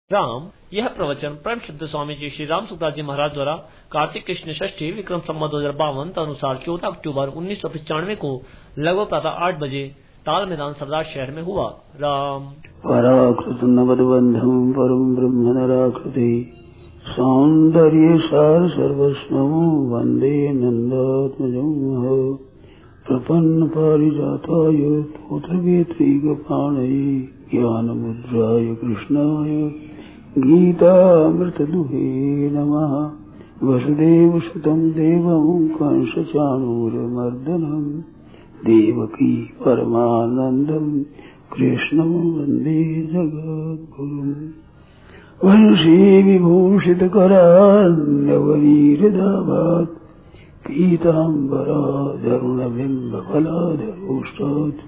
राम। यह प्रवचन परम सिद्ध स्वामी जी श्री राम सुखदास जी महाराज द्वारा कार्तिक कृष्ण षष्ठी विक्रम संवत 2052 अनुसार 14 अक्टूबर 1995 को लगभग प्रातः 8 बजे ताल मैदान सरदार शहर में हुआ। राम। पराकृत नवदबंधम परम ब्रह्म नराकृति सौंदर्य सार सर्वस्वं वंदे नंदात्मजं प्रपन्न पारिजाताय तोत्रवेत्रैकपाणये ज्ञानमुद्राय कृष्णाय गीतामृतदुहे नमः। वसुदेवसुतं देवं कंसचाणूरमर्दनं देवकी परमानन्दं कृष्णं वन्दे जगद्गुरुम्। वंशी विभूषितकरान्नवनीरदाभात् पीताम्बराधरुणबिम्बफलाधरोष्टात्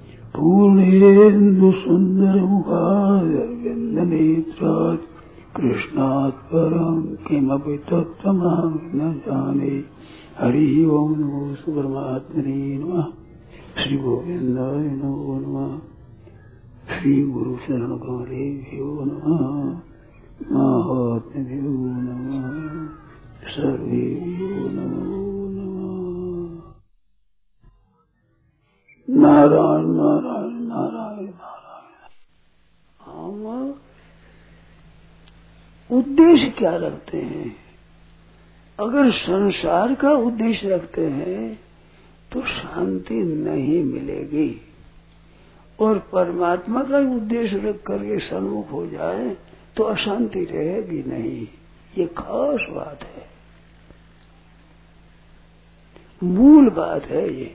पूर्णेन्दुसुन्दरमुखारविन्दनेत्रात् कृष्णात् परं किमपि तत्त्वमहं न जाने। हरि ओं नमो परमात्मने नमः। श्री गोविन्दाय नमो नमः। श्री गुरु शरण कमलेभ्यो नमः। महात्म्यो नमः। सर्वेभ्यो नमो नमः। नारायण नारायण नारायण नारायण। हम उद्देश्य क्या रखते हैं? अगर संसार का उद्देश्य रखते हैं तो शांति नहीं मिलेगी, और परमात्मा का उद्देश्य रख करके सन्मुख हो जाए तो अशांति रहेगी नहीं। ये खास बात है, मूल बात है ये।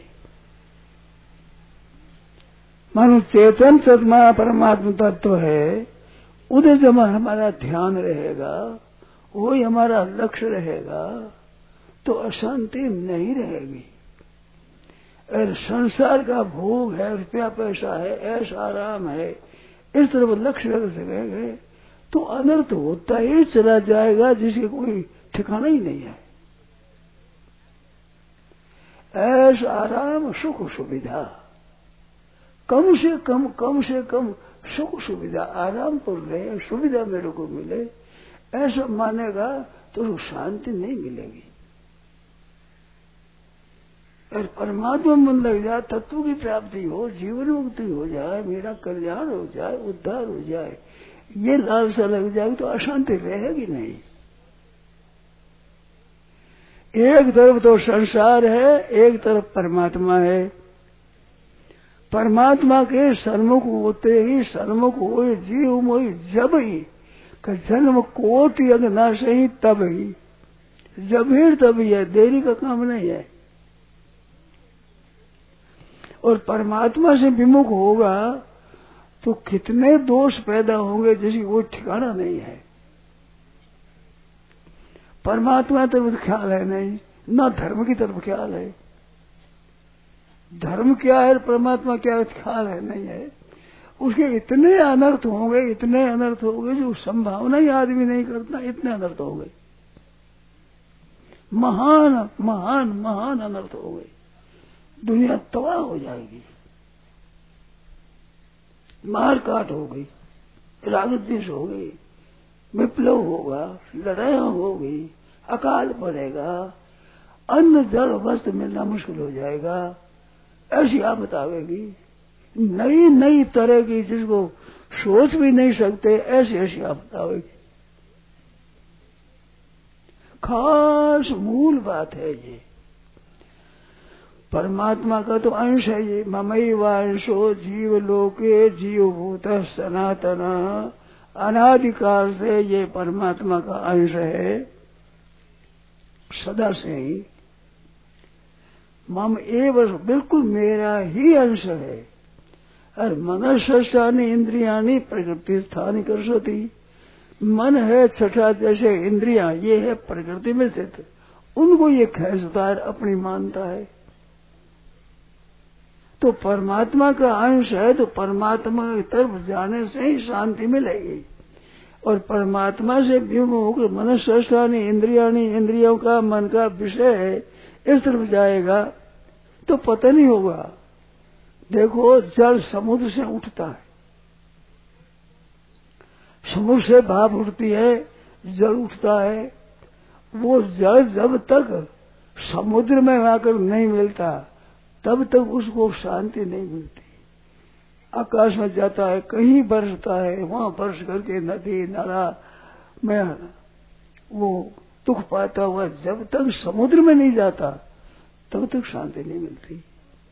मानो चेतन सत्मा परमात्मा तत्व है, उधर जब हमारा ध्यान रहेगा, वही हमारा लक्ष्य रहेगा, तो अशांति नहीं रहेगी। और संसार का भोग है, रुपया पैसा है, ऐश आराम है, इस तरफ लक्ष्य रख सकेंगे तो अनर्थ होता ही चला जाएगा, जिसके कोई ठिकाना ही नहीं है। ऐश आराम सुख सुविधा, कम से कम सुख सुविधा, आराम तो रहे, सुविधा मेरे को मिले, ऐसा मानेगा तो शांति नहीं मिलेगी। और परमात्मा मन लग जाए, तत्व की प्राप्ति हो, जीवन मुक्ति हो जाए, मेरा कल्याण हो जाए, उद्धार हो जाए, ये लालसा लग जाएगी तो अशांति रहेगी नहीं। एक तरफ तो संसार है, एक तरफ परमात्मा है। परमात्मा के सन्मुख होते ही सन्मुख हो जीव मोहि जब ही जन्म कोटि अंग न सही तब ही, जब ही तभी है, देरी का काम नहीं है। और परमात्मा से विमुख होगा तो कितने दोष पैदा होंगे जिसकी कोई ठिकाना नहीं है। परमात्मा तरफ ख्याल है नहीं, न धर्म की तरफ ख्याल है। धर्म क्या है, परमात्मा क्या है, ख्याल है नहीं है। उसके इतने अनर्थ होंगे, इतने अनर्थ होंगे जो संभावना ही आदमी नहीं करता, इतने अनर्थ हो गए। महान महान महान अनर्थ हो गए, दुनिया तबाह हो जाएगी। मार काट हो गई, राग द्वेष हो गई, विप्लव होगा, लड़ाइयां होगी, अकाल पड़ेगा, अन्न जल वस्त्र मिलना मुश्किल हो जाएगा। ऐसी आफत आवेगी, नई नई तरह की जिसको सोच भी नहीं सकते, ऐसी ऐसी आफत आवेगी। खास मूल बात है ये। परमात्मा का तो अंश है ये। ममैवांशो जीव लोके जीवभूत सनातन, अनादिकाल से ये परमात्मा का अंश है, सदा से ही। मम एव, बिल्कुल मेरा ही अंश है। और मनस्ष्ठानि इंद्रियाणि प्रकृति स्थानि कर्षति। मन है छठा, जैसे इंद्रियां ये है प्रकृति में स्थित, उनको ये खींचता है, अपनी मानता है। तो परमात्मा का अंश है, तो परमात्मा की तरफ जाने से ही शांति मिलेगी। और परमात्मा से विमुख मनस्ष्ठानि इंद्रियाणि, इंद्रियों का मन का विषय है, इस तरफ जाएगा तो पता नहीं होगा। देखो जल समुद्र से उठता है, समुद्र से भाप उठती है, जल उठता है, वो जल जब तक समुद्र में आकर नहीं मिलता तब तक उसको शांति नहीं मिलती। आकाश में जाता है, कहीं बरसता है, वहां बरस करके नदी नाला में वो दुख पाता हुआ जब तक समुद्र में नहीं जाता तब तक शांति नहीं मिलती।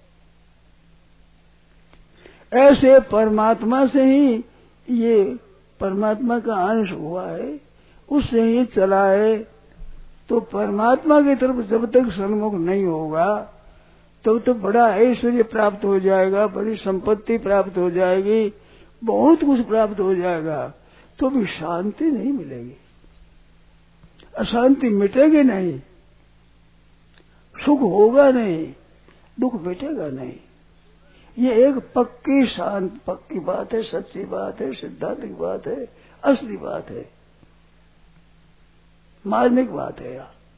ऐसे परमात्मा से ही ये परमात्मा का अंश हुआ है, उससे ही चला है। तो परमात्मा की तरफ जब तक सन्मुख नहीं होगा तब तो बड़ा ऐश्वर्य प्राप्त हो जाएगा, बड़ी संपत्ति प्राप्त हो जाएगी, बहुत कुछ प्राप्त हो जाएगा, तो भी शांति नहीं मिलेगी, अशांति मिटेगी नहीं, सुख होगा नहीं, दुख मिटेगा नहीं। ये एक पक्की बात है, सच्ची बात है, सिद्धांतिक बात है, असली बात है, मार्मिक बात है।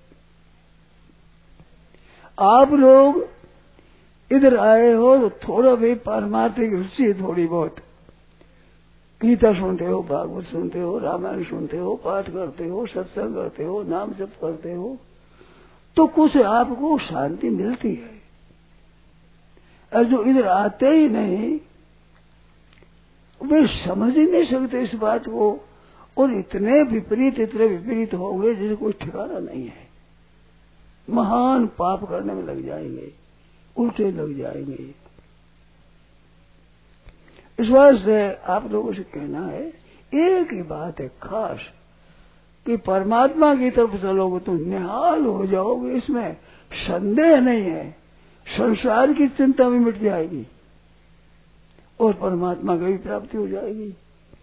आप लोग इधर आए हो तो थोड़ा भी पारमार्थिक रुचि, थोड़ी बहुत गीता सुनते हो, भागवत सुनते हो, रामायण सुनते हो, पाठ करते हो, सत्संग करते हो, नाम जप करते हो, तो कुछ आपको शांति मिलती है। और जो इधर आते ही नहीं वे समझ ही नहीं सकते इस बात को, और इतने विपरीत हो गए जिसे कोई ठिकाना नहीं है। महान पाप करने में लग जाएंगे, उल्टे लग जाएंगे। इस वास्ते आप लोगों से कहना है, एक ही बात है खास कि परमात्मा की तरफ चलोगे तो निहाल हो जाओगे, इसमें संदेह नहीं है। संसार की चिंता भी मिट जाएगी और परमात्मा की भी प्राप्ति हो जाएगी।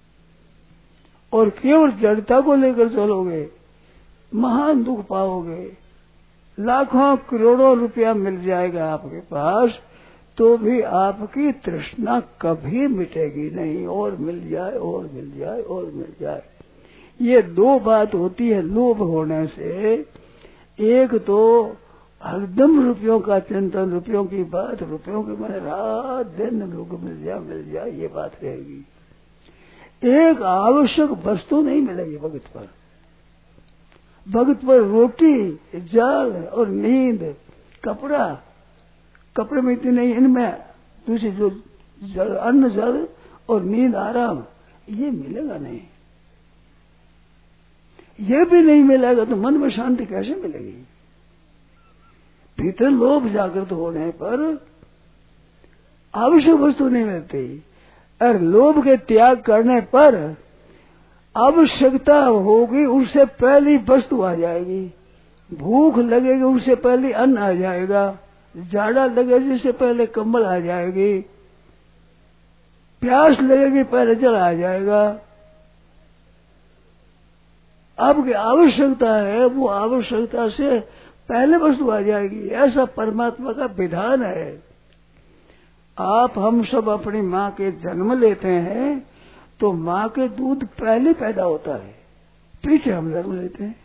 और केवल जड़ता को लेकर चलोगे महान दुख पाओगे, लाखों करोड़ों रुपया मिल जाएगा आपके पास, तो भी आपकी तृष्णा कभी मिटेगी नहीं, और मिल जाए और मिल जाए और मिल जाए। ये दो बात होती है लोभ होने से। एक तो हरदम रुपयों का चिंतन, रुपयों की बात, रुपयों के मैंने रात दिन लोग मिल जाए ये बात रहेगी। एक आवश्यक वस्तु नहीं मिलेगी भगत पर। भगत पर रोटी, जल और नींद, कपड़े में इतनी नहीं, इनमें दूसरी जो जल, अन्न जल और नींद आराम, ये मिलेगा नहीं। ये भी नहीं मिलेगा तो मन में शांति कैसे मिलेगी? भीतर लोभ जागृत होने पर आवश्यक वस्तु नहीं मिलती, और लोभ के त्याग करने पर आवश्यकता होगी, उससे पहली वस्तु आ जाएगी। भूख लगेगी उससे पहले अन्न आ जाएगा, जाड़ा लगेगी उससे पहले कंबल आ जाएगी, प्यास लगेगी पहले जल आ जाएगा। आपकी आवश्यकता है, वो आवश्यकता से पहले वस्तु आ जाएगी। ऐसा परमात्मा का विधान है। हम सब अपनी माँ के जन्म लेते हैं तो माँ के दूध पहले पैदा होता है, पीछे हम जन्म लेते हैं।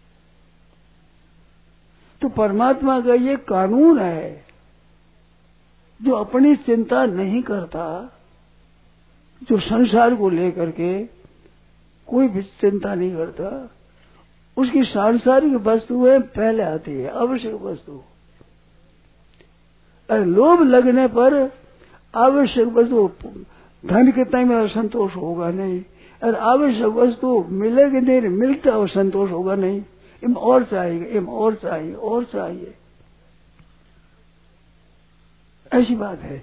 तो परमात्मा का ये कानून है, जो अपनी चिंता नहीं करता, जो संसार को लेकर के कोई भी चिंता नहीं करता, उसकी सांसारिक वस्तुएं पहले आती है, आवश्यक वस्तु। और लोभ लगने पर आवश्यक वस्तु, धन के टाइम में संतोष होगा नहीं, और आवश्यक वस्तु मिलेगी नहीं, मिलता हो संतोष होगा नहीं, इम और चाहिए, इम और चाहिए, और चाहिए। ऐसी बात है।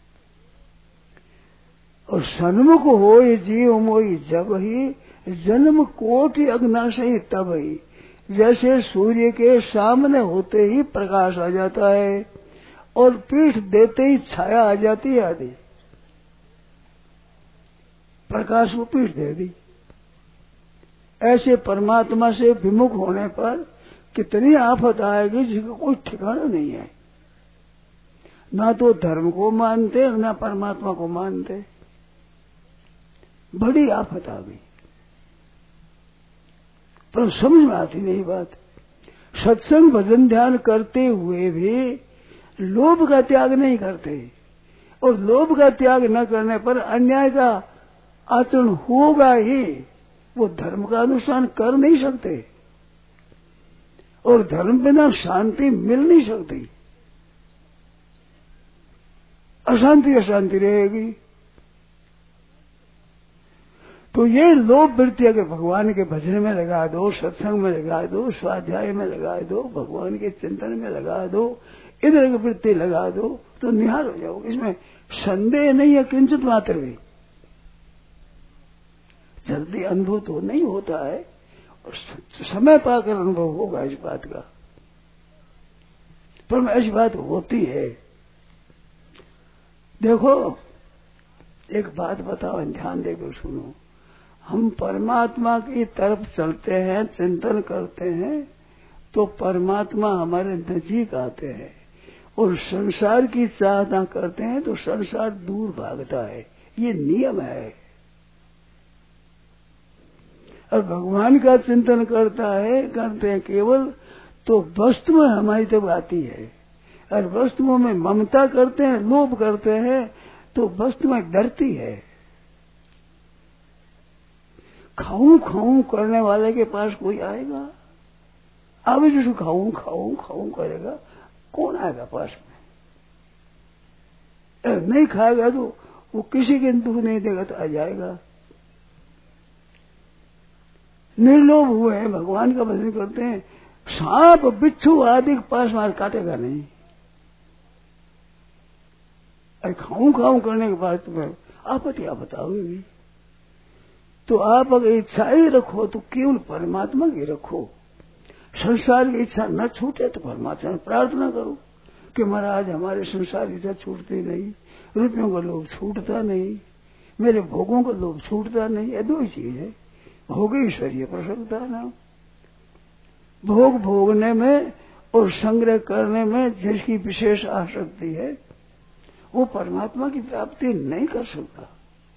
और सन्मुख हो जीव मोई जब ही, जन्म कोटि अग्नाशयी तब ही। जैसे सूर्य के सामने होते ही प्रकाश आ जाता है और पीठ देते ही छाया आ जाती है, आदि प्रकाश को पीठ दे दी। ऐसे परमात्मा से विमुख होने पर कितनी आफत आएगी जिसका कोई ठिकाना नहीं है। ना तो धर्म को मानते, ना परमात्मा को मानते, बड़ी आफत आ गई। पर समझ में आती नहीं बात। सत्संग भजन ध्यान करते हुए भी लोभ का त्याग नहीं करते, और लोभ का त्याग न करने पर अन्याय का आचरण होगा ही, वो धर्म का अनुष्ठान कर नहीं सकते, और धर्म बिना शांति मिल नहीं सकती। अशांति अशांति रहेगी। तो ये लोभ वृत्ति अगर भगवान के भजन में लगा दो, सत्संग में लगा दो, स्वाध्याय में लगा दो, भगवान के चिंतन में लगा दो, इधर की वृत्ति लगा दो, तो निहार हो जाओगे। इसमें संदेह नहीं है किंचित मात्र भी। जल्दी अनुभव तो नहीं होता है, और समय पाकर अनुभव होगा इस बात का, पर ऐसी बात होती है। देखो एक बात बताओ, ध्यान देकर सुनो। हम परमात्मा की तरफ चलते हैं, चिंतन करते हैं, तो परमात्मा हमारे नजीक आते हैं, और संसार की चाहना करते हैं तो संसार दूर भागता है। ये नियम है। और भगवान का चिंतन करते हैं केवल, तो वस्तु में हमारी तब आती है। और वस्तुओं में ममता करते हैं, लोभ करते हैं, तो वस्तु में डरती है। खाऊं खाऊं करने वाले के पास कोई आएगा? अब जैसे खाऊं खाऊं खाऊं करेगा, कौन आएगा पास में? नहीं खाएगा तो वो किसी के दुख नहीं देगा तो आ जाएगा। निर्लोभ हुए हैं, भगवान का भजन करते हैं, सांप बिच्छू आदि के पास मार काटेगा नहीं। अरे खाऊं खाऊं करने के बाद तुम्हें आपत्ति आप बताओगे। तो आप अगर इच्छा ही रखो तो केवल परमात्मा की रखो। संसार की इच्छा न छूटे तो परमात्मा में प्रार्थना करो कि महाराज हमारे संसार की इच्छा छूटती नहीं, रुपयों का लोभ छूटता नहीं, मेरे भोगों का लोभ छूटता नहीं। ये दो ही चीज है, भोगेश्वरीय प्रसन्नता नाम। भोग भोगने में और संग्रह करने में जिसकी विशेष आसक्ति है, वो परमात्मा की प्राप्ति नहीं कर सकता।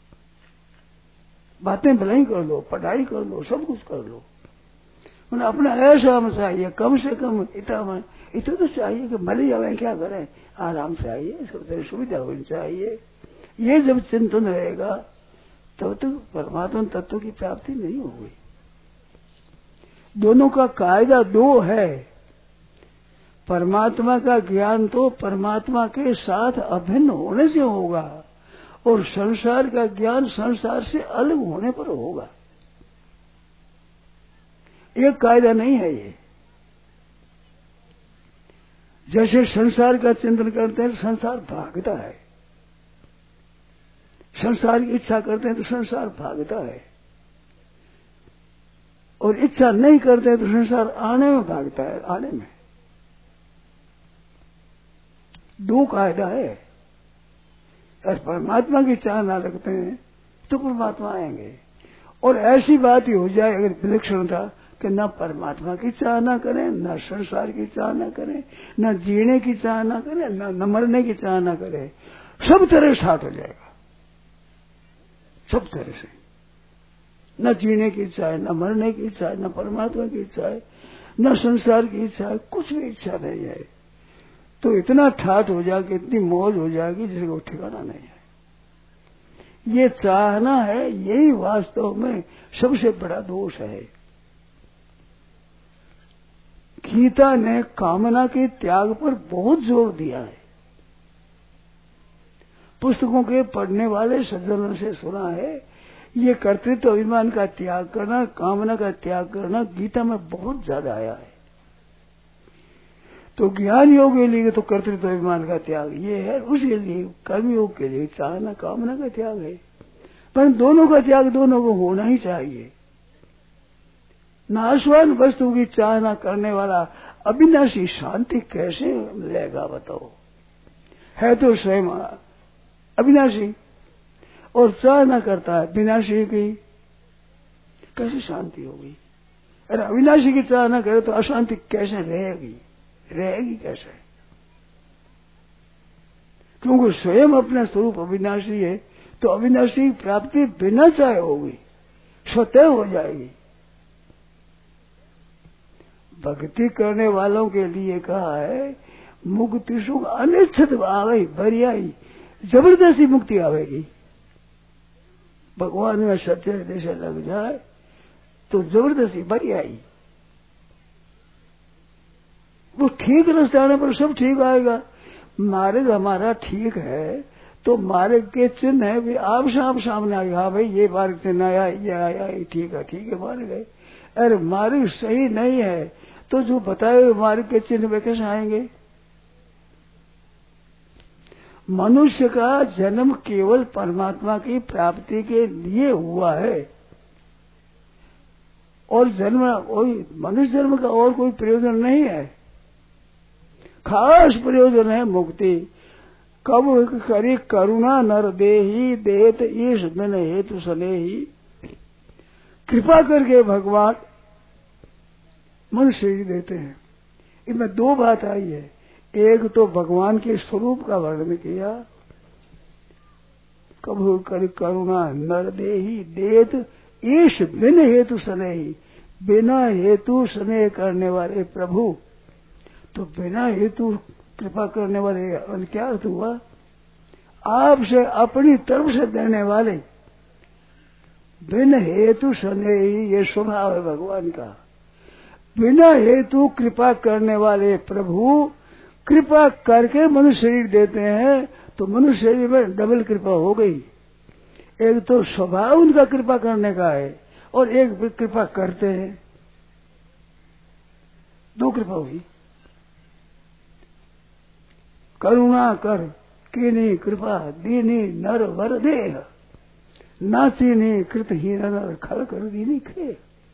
बातें भले ही कर लो, पढ़ाई कर लो, सब कुछ कर लो, उन्हें अपना ऐसा में चाहिए, कम से कम इतना तो चाहिए कि मर जाए, क्या करें, आराम से आइए, सब सुविधा होनी चाहिए। ये जब चिंतन रहेगा तब तक परमात्मा तत्व की प्राप्ति नहीं होगी। दोनों का कायदा दो है। परमात्मा का ज्ञान तो परमात्मा के साथ अभिन्न होने से होगा, और संसार का ज्ञान संसार से अलग होने पर होगा। एक कायदा नहीं है ये। जैसे संसार का चिंतन करते हैं तो संसार भागता है, संसार की इच्छा करते हैं तो संसार भागता है, और इच्छा नहीं करते तो संसार आने में भागता है। आने में दो कायदा है। और परमात्मा की चाह ना रखते हैं तो परमात्मा आएंगे। और ऐसी बात ही हो जाए अगर विलक्षणता कि न परमात्मा की चाह ना करें, न संसार की चाह ना करें, न जीने की चाह ना करें, न मरने की चाह ना करें, सब तरह साथ हो जाएगा। सब तरह से न जीने की इच्छा है, न मरने की इच्छा है, न परमात्मा की इच्छा है, न संसार की इच्छा है, कुछ भी इच्छा नहीं है। तो इतना ठाठ हो जाएगी, इतनी मौज हो जाएगी जिसका ठिकाना नहीं है। ये चाहना है, यही वास्तव में सबसे बड़ा दोष है। गीता ने कामना के त्याग पर बहुत जोर दिया है। पुस्तकों के पढ़ने वाले सज्जनों से सुना है, ये कर्तृत्व अभिमान का त्याग करना, कामना का त्याग करना गीता में बहुत ज्यादा आया है। तो ज्ञान योग के लिए तो कर्तृत्व अभिमान का त्याग ये है, उसके लिए कर्म योग के लिए चाहना कामना का त्याग है। पर दोनों का त्याग दोनों को होना ही चाहिए। नाशवान वस्तु की चाहना करने वाला अविनाशी शांति कैसे लेगा बताओ? है तो स्वयं अविनाशी और चाहना करता है विनाशी की, कैसे शांति होगी? अरे अविनाशी की चाहना करे तो अशांति कैसे रहेगी? रहेगी कैसे? क्योंकि स्वयं अपना स्वरूप अविनाशी है, तो अविनाशी प्राप्ति बिना चाहे होगी, स्वतः हो जाएगी। भक्ति करने वालों के लिए कहा है, मुक्ति सुख अनिच्छित आवे बरियाई, जबरदस्ती मुक्ति आवेगी। भगवान में सच्चे हृदय से लग जाए तो जबरदस्ती बड़ी आई। वो ठीक रास्ते आने पर सब ठीक आएगा। मार्ग हमारा ठीक है तो मार्ग के चिन्ह है भी आप सामने आए, हाँ भाई ये मार्ग चिन्ह आया, ये आया, ये ठीक है मार्ग है। अरे मार्ग सही नहीं है तो जो बताए हुए मार्ग के चिन्ह वे कैसे आएंगे। मनुष्य का जन्म केवल परमात्मा की प्राप्ति के लिए हुआ है और जन्म कोई मनुष्य जन्म का और कोई प्रयोजन नहीं है। खास प्रयोजन है मुक्ति। कब करी करुणा नर देही देत ईश बिन हेतु सनेही। कृपा करके भगवान मनुष्य ही देते हैं। इनमें दो बात आई है। एक तो भगवान के स्वरूप का वर्णन किया, कब करी करुणा नर देही देत ईश बिन हेतु सनेही। बिना हेतु स्नेह करने वाले प्रभु। तो बिना हेतु कृपा करने वाले क्या अर्थ हुआ, आपसे अपनी तरफ से देने वाले। बिन हेतु स्नेही ये स्वभाव है भगवान का। बिना हेतु कृपा करने वाले प्रभु कृपा करके मनुष्य शरीर देते हैं तो मनुष्य शरीर में डबल कृपा हो गई। एक तो स्वभाव उनका कृपा करने का है और एक कृपा करते हैं, दो कृपा हुई। करुणा कर कीनी कृपा दीनी नर वर देह। नाचीनी कृतहीन नर खल कर दीनी खे।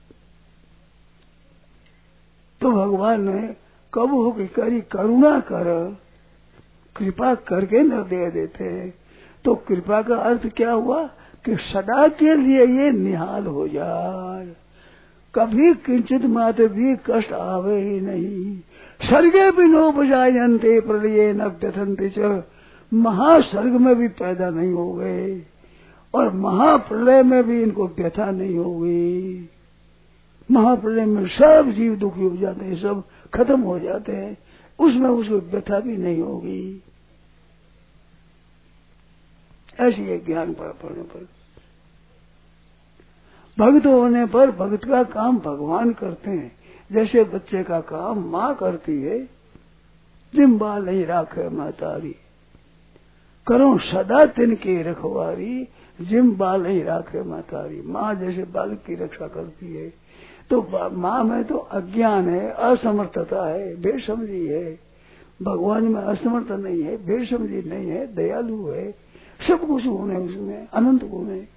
तो भगवान ने कब हो कि करी करुणा कर, कृपा करके न दे देते। तो कृपा का अर्थ क्या हुआ कि सदा के लिए ये निहाल हो जाए, कभी किंचित मात्र भी कष्ट आवे ही नहीं। स्वर्गे भी नो बजायन्ते प्रलये न व्यथन्ते च। महास्वर्ग में भी पैदा नहीं हो गए और महाप्रलय में भी इनको व्यथा नहीं होगी। महाप्रलय में सब जीव दुखी हो जाते हैं, सब खत्म हो जाते हैं, उसमें उसको व्यथा भी नहीं होगी। ऐसी है ज्ञान प्राप्त होने पर। भक्त होने पर भक्त का काम भगवान करते हैं। जैसे बच्चे का काम माँ करती है, जिम्बा नहीं राखे महतारी, करो सदा तिनकी रखवारी, जिम्बा नहीं राखे महतारी। माँ जैसे बालक की रक्षा करती है तो माँ में तो अज्ञान है, असमर्थता है, बेसमझी है। भगवान में असमर्थ नहीं है, बेसमझी नहीं है, दयालु है, सब कुछ गुण है उसमें, अनंत गुण है।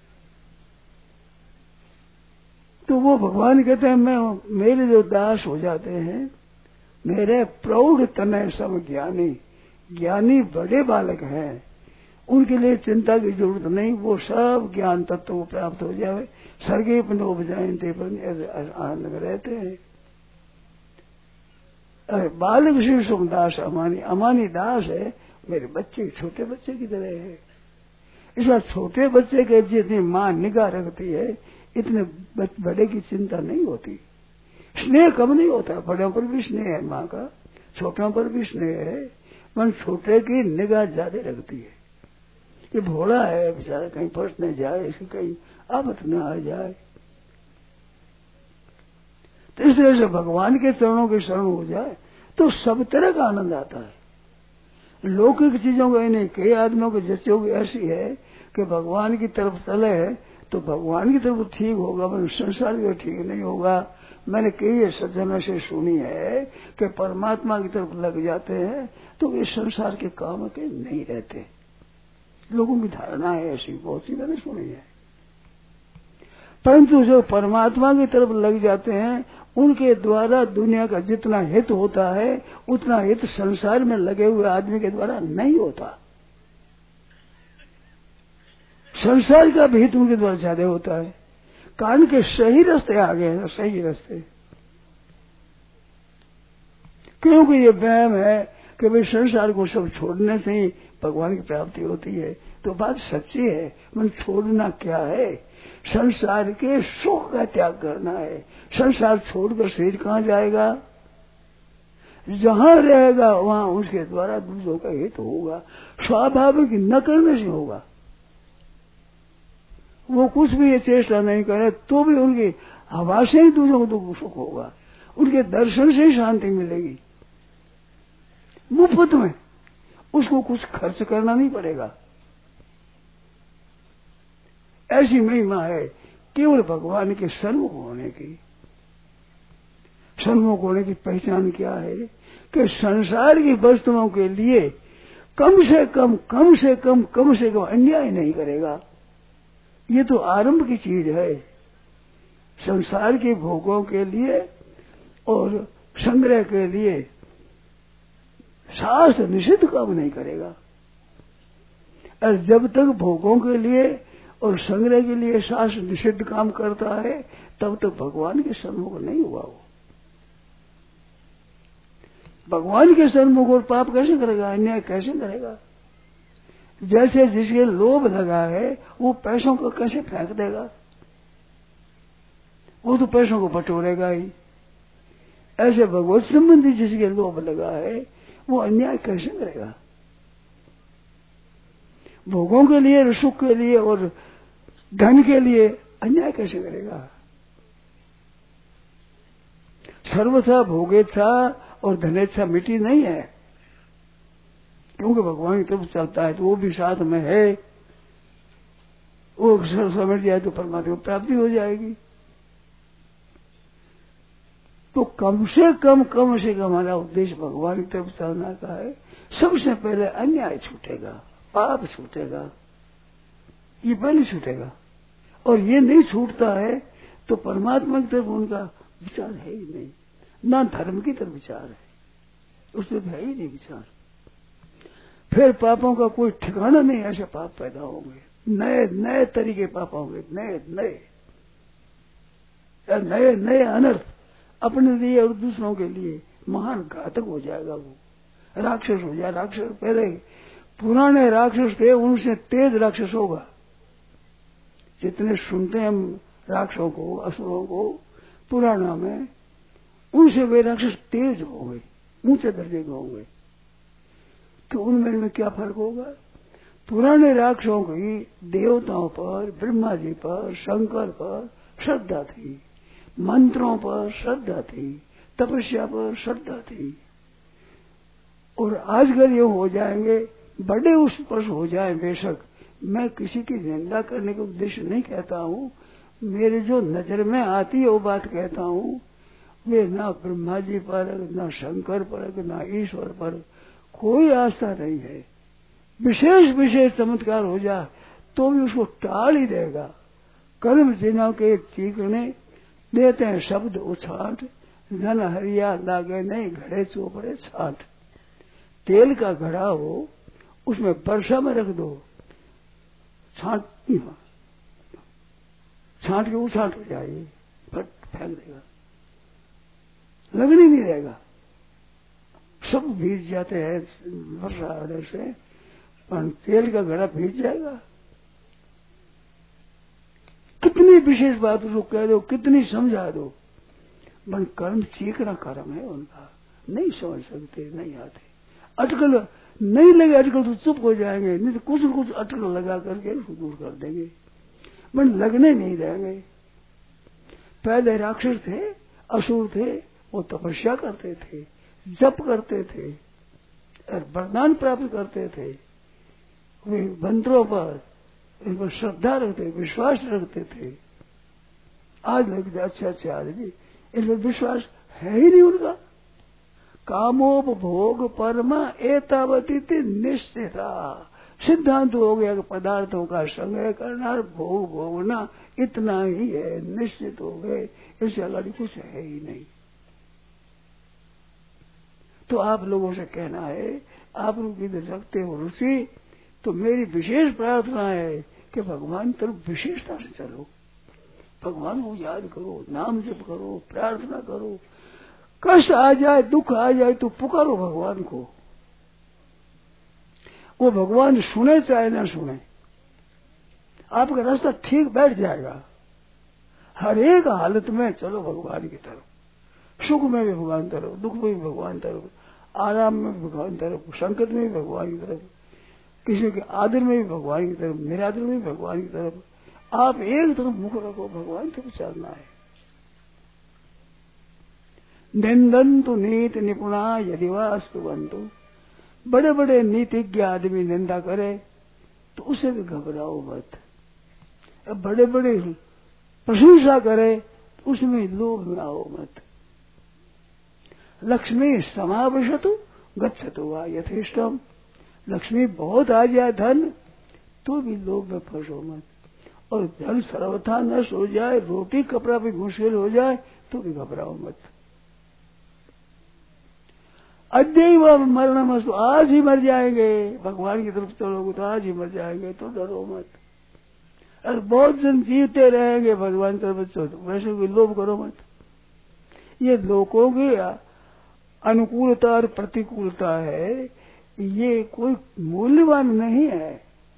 तो वो भगवान कहते हैं मेरे जो दास हो जाते हैं, मेरे प्रौढ़ तनय सम ज्ञानी। ज्ञानी बड़े बालक हैं, उनके लिए चिंता की जरूरत नहीं, वो सब ज्ञान तत्व को प्राप्त हो जाए। स्वर्गे पनो बजायन्ते पर आनंद में रहते हैं। अरे बालक श्री सुखदास अमानी, अमानी दास है, मेरे बच्चे छोटे बच्चे की तरह है। इस बार छोटे बच्चे के जितनी माँ निगाह रखती है, इतने बड़े की चिंता नहीं होती। स्नेह कम नहीं होता, बड़ों पर भी स्नेह है माँ का, छोटों पर भी स्नेह है, मन छोटे की निगाह ज्यादा रखती है। ये भोला है बेचारा, कहीं फंस न जाए, इसकी कहीं आफत न आ जाए। तो इस तरह से भगवान के चरणों के शरण हो जाए तो सब तरह का आनंद आता है। लौकिक चीजों को नहीं, कई आदमियों की जच्चों की ऐसी है कि भगवान की तरफ चले तो भगवान की तरफ ठीक होगा, मगर संसार भी ठीक नहीं होगा। मैंने कई सज्जनों से सुनी है कि परमात्मा की तरफ लग जाते हैं तो वे संसार के काम के नहीं रहते। लोगों की धारणा है ऐसी, बहुत सी मैंने सुनी है। परंतु जो परमात्मा की तरफ लग जाते हैं उनके द्वारा दुनिया का जितना हित होता है उतना हित संसार में लगे हुए आदमी के द्वारा नहीं होता। संसार का भी हित उनके द्वारा ज्यादा होता है, कारण के सही रास्ते आ गए हैं, सही रास्ते। क्योंकि ये वहम है कि भाई संसार को सब छोड़ने से ही भगवान की प्राप्ति होती है, तो बात सच्ची है। मन छोड़ना क्या है, संसार के सुख का त्याग करना है। संसार छोड़कर शरीर कहाँ जाएगा, जहां रहेगा वहां उसके द्वारा दूसरों का हित होगा, स्वाभाविक न करने से होगा। वो कुछ भी ये चेष्टा नहीं करे तो भी उनकी हवा से ही दूसरों को सुख होगा, उनके दर्शन से ही शांति मिलेगी, मुफ्त में, उसको कुछ खर्च करना नहीं पड़ेगा। ऐसी महिमा है केवल भगवान के सन्मुख होने की। सन्मुख होने की पहचान क्या है कि संसार की वस्तुओं के लिए कम से कम अन्याय नहीं करेगा। ये तो आरंभ की चीज है। संसार के भोगों के लिए और संग्रह के लिए शास्त्र निषिद्ध काम नहीं करेगा। और जब तक भोगों के लिए और संग्रह के लिए शास्त्र निषिद्ध काम करता है, तब तक भगवान के सन्मुख नहीं हुआ वो। भगवान के सन्मुख और पाप कैसे करेगा, अन्याय कैसे करेगा? जैसे जिसके लोभ लगा है वो पैसों को कैसे फेंक देगा, वो तो पैसों को बटोरेगा ही। ऐसे भगवत संबंधी जिसके लोभ लगा है वो अन्याय कैसे करेगा? भोगों के लिए, सुख के लिए और धन के लिए अन्याय कैसे करेगा? सर्वथा भोगेच्छा और धनेच्छा मिटी नहीं है, क्योंकि भगवान की तरफ चलता है तो वो भी साथ में है। वो समझ जाए तो परमात्मा को प्राप्ति हो जाएगी। तो कम से कम हमारा उद्देश्य भगवान की तरफ चलने का है। सबसे पहले अन्याय छूटेगा, पाप छूटेगा, ये पहले छूटेगा। और ये नहीं छूटता है तो परमात्मा की तरफ उनका विचार है ही नहीं, ना धर्म की तरफ विचार है, उसमें है ही नहीं विचार। फिर पापों का कोई ठिकाना नहीं, ऐसे पाप पैदा होंगे, नए नए तरीके पाप होंगे, नए नए अनर्थ अपने लिए और दूसरों के लिए महान घातक हो जाएगा। वो राक्षस हो जाए। राक्षस पहले पुराने राक्षस थे, उनसे तेज राक्षस होगा। जितने सुनते हैं हम राक्षसों को, असुरों को पुराणों में, उनसे वे राक्षस तेज होंगे, ऊंचे दर्जे के होंगे। तो उनमें क्या फर्क होगा? पुराने राक्षसों की देवताओं पर, ब्रह्मा जी पर, शंकर पर श्रद्धा थी, मंत्रों पर श्रद्धा थी, तपस्या पर श्रद्धा थी। और आजकल ये हो जाएंगे, बड़े उस पर हो जाए बेशक, मैं किसी की निंदा करने के उद्देश्य नहीं कहता हूँ, मेरे जो नजर में आती है वो बात कहता हूँ। वे ना ब्रह्मा जी पर, ना शंकर पर, ना ईश्वर पर कोई आस्था नहीं है। विशेष चमत्कार हो जाए तो भी उसको टाल ही देगा। कर्म जिन्हों के चीकने देते हैं शब्द उछाट, धन हरिया लागे नहीं घड़े चोपड़े छाट। तेल का घड़ा हो, उसमें वर्षा में रख दो, छाट के उछाट हो जाएगी, फट फेंक देगा, लगने नहीं देगा। सब भीज जाते हैं वर्षा आने से, पर तेल का घड़ा भीज जाएगा। कितनी विशेष बात उसको कह दो, कितनी समझा दो, मन कर्म चीकना कर्म है उनका, नहीं समझ सकते, नहीं आते। अटकल नहीं लगे, अटकल तो चुप हो जाएंगे, नहीं तो कुछ न कुछ अटकल लगा करके उसको दूर कर देंगे, मन लगने नहीं देंगे। पहले राक्षस थे, असुर थे, वो तपस्या करते थे, जप करते थे और वरदान प्राप्त करते थे। वे मंत्रों पर इन पर श्रद्धा रखते, विश्वास रखते थे। आज लगते अच्छे आदमी, इन पर विश्वास है ही नहीं उनका। कामोपभोग परमा एतावती निश्चिता, सिद्धांत हो गया कि पदार्थों का संग्रह करना और भोग भोगना इतना ही है, निश्चित हो गए, इससे अलग कुछ है ही नहीं। तो आप लोगों से कहना है, आप लोग इधर रखते हो रुचि, तो मेरी विशेष प्रार्थना है कि भगवान तरफ विशेषता से चलो, भगवान को याद करो, नाम जप करो, प्रार्थना करो। कष्ट आ जाए, दुख आ जाए तो पुकारो भगवान को, वो भगवान सुने चाहे ना सुने, आपका रास्ता ठीक बैठ जाएगा। हर एक हालत में चलो भगवान की तरफ, सुख में भी भगवान तरफ, दुख में भी भगवान तरफ, आराम में भी भगवान तरफ, संकट में भी भगवान की तरफ, किसी के आदर में भी भगवान की तरफ, निरादर में भी भगवान की तरफ। आप एक तरफ मुख रखो, भगवान तरफ चलना है। निंदन्तु नीति निपुणा यदि वास्तु बंतु। बड़े बड़े नीतिज्ञ आदमी निंदा करे तो उसे भी घबराओ मत। अब बड़े बड़े प्रशंसा करे तो उसमें लोभ में आओ मत। लक्ष्मी समाविशतु गच्छतु वा यथेष्टम। लक्ष्मी बहुत आ जाए धन तो भी लोभ में फंसो मत। और धन सर्वथा नष्ट हो जाए, रोटी कपड़ा भी मुश्किल हो जाए तो भी घबराओ मत। अद्यैव मरणमस्तु, आज ही मर जाएंगे, भगवान की तरफ चलोगे तो आज ही मर जाएंगे तो डरो मत। और बहुत दिन जीते रहेंगे भगवान की तरफ चलो, वैसे कोई लोभ करो मत। ये लोगों की अनुकूलता और प्रतिकूलता है, ये कोई मूल्यवान नहीं है।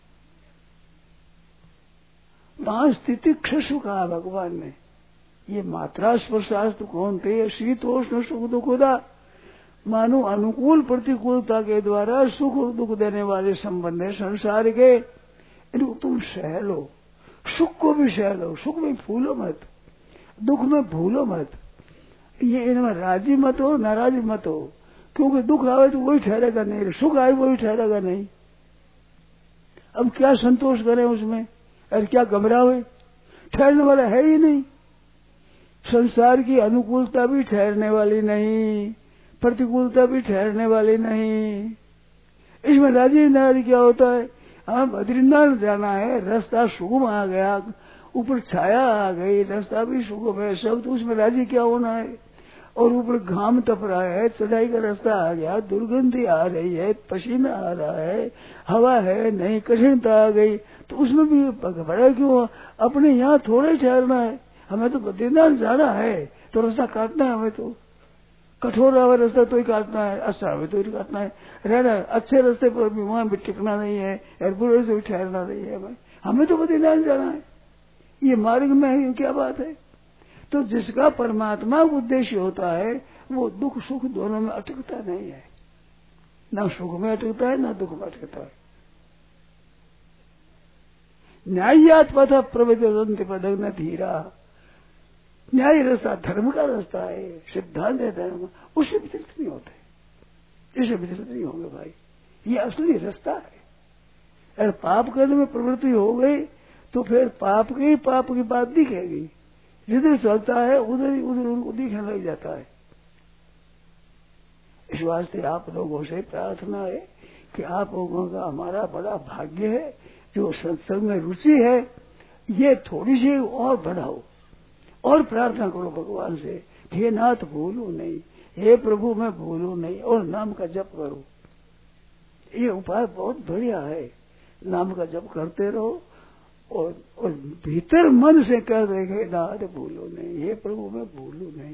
5 स्थिति क्षसु कहा भगवान ने। ये मात्रा स्पर्शास्तु कौन थे, शीतोष्ण सुख दुखदा, मानो अनुकूल प्रतिकूलता के द्वारा सुख और दुख देने वाले संबंध है संसार के, इनको तुम सह लो। सुख को भी सह लो, सुख में भूलो मत, दुख में भूलो मत। ये इनमें राजी मत हो, नाराजी मत हो, क्योंकि दुख आवे तो वही ठहरेगा नहीं, सुख आए वही ठहरेगा नहीं। अब क्या संतोष करें उसमें, और क्या घबरावे, ठहरने वाला है ही नहीं। संसार की अनुकूलता भी ठहरने वाली नहीं, प्रतिकूलता भी ठहरने वाली नहीं। इसमें राजी नाराजी क्या होता है, हमें बद्रीनाथ जाना है, रास्ता सुगम आ गया, ऊपर छाया आ गई, रास्ता भी सुगम है, सब तो उसमें राजी क्या होना है। और ऊपर घाम तप रहा है, चढ़ाई का रास्ता आ गया, दुर्गंधी आ रही है, पसीना आ रहा है, हवा है नहीं, कठिनता आ गई, तो उसमें भी घबरा क्यों। अपने यहाँ थोड़े ठहरना है, हमें तो बद्रीनाथ जाना है, तो रास्ता काटना है, हमें तो कठोर रास्ता तो ही काटना है, अच्छा हमें तो ही काटना है। रहना अच्छे रास्ते पर भी वहां भी टिकना नहीं है, और बुरे से भी ठहरना नहीं है, हमें तो बद्रीनाथ जाना है। ये मार्ग में है, क्या बात है। तो जिसका परमात्मा उद्देश्य होता है वो दुख सुख दोनों में अटकता नहीं है, ना सुख में अटकता है ना दुख में अटकता है। न्यायात पथ प्रवृत्ति पदग्न धीरा, न्याय रास्ता धर्म का रास्ता है, सिद्धांत है धर्म, उससे विचलित नहीं होते, इससे विचलित नहीं होंगे भाई। ये असली रास्ता है। अगर पाप करने में प्रवृत्ति हो गई तो फिर पाप की बात दिखेगी, जिधर चलता है उधर उनको दिखने लग जाता है। इस वास्ते आप लोगों से प्रार्थना है कि आप लोगों का हमारा बड़ा भाग्य है, जो सत्संग में रुचि है ये थोड़ी सी और बढ़ाओ, और प्रार्थना करो भगवान से, हे नाथ भूलू नहीं, हे प्रभु मैं भूलू नहीं, और नाम का जप करो। ये उपाय बहुत बढ़िया है, नाम का जप करते रहो और भीतर मन से कह देंगे नाथ भूलो नहीं, हे प्रभु मैं भूलू नहीं,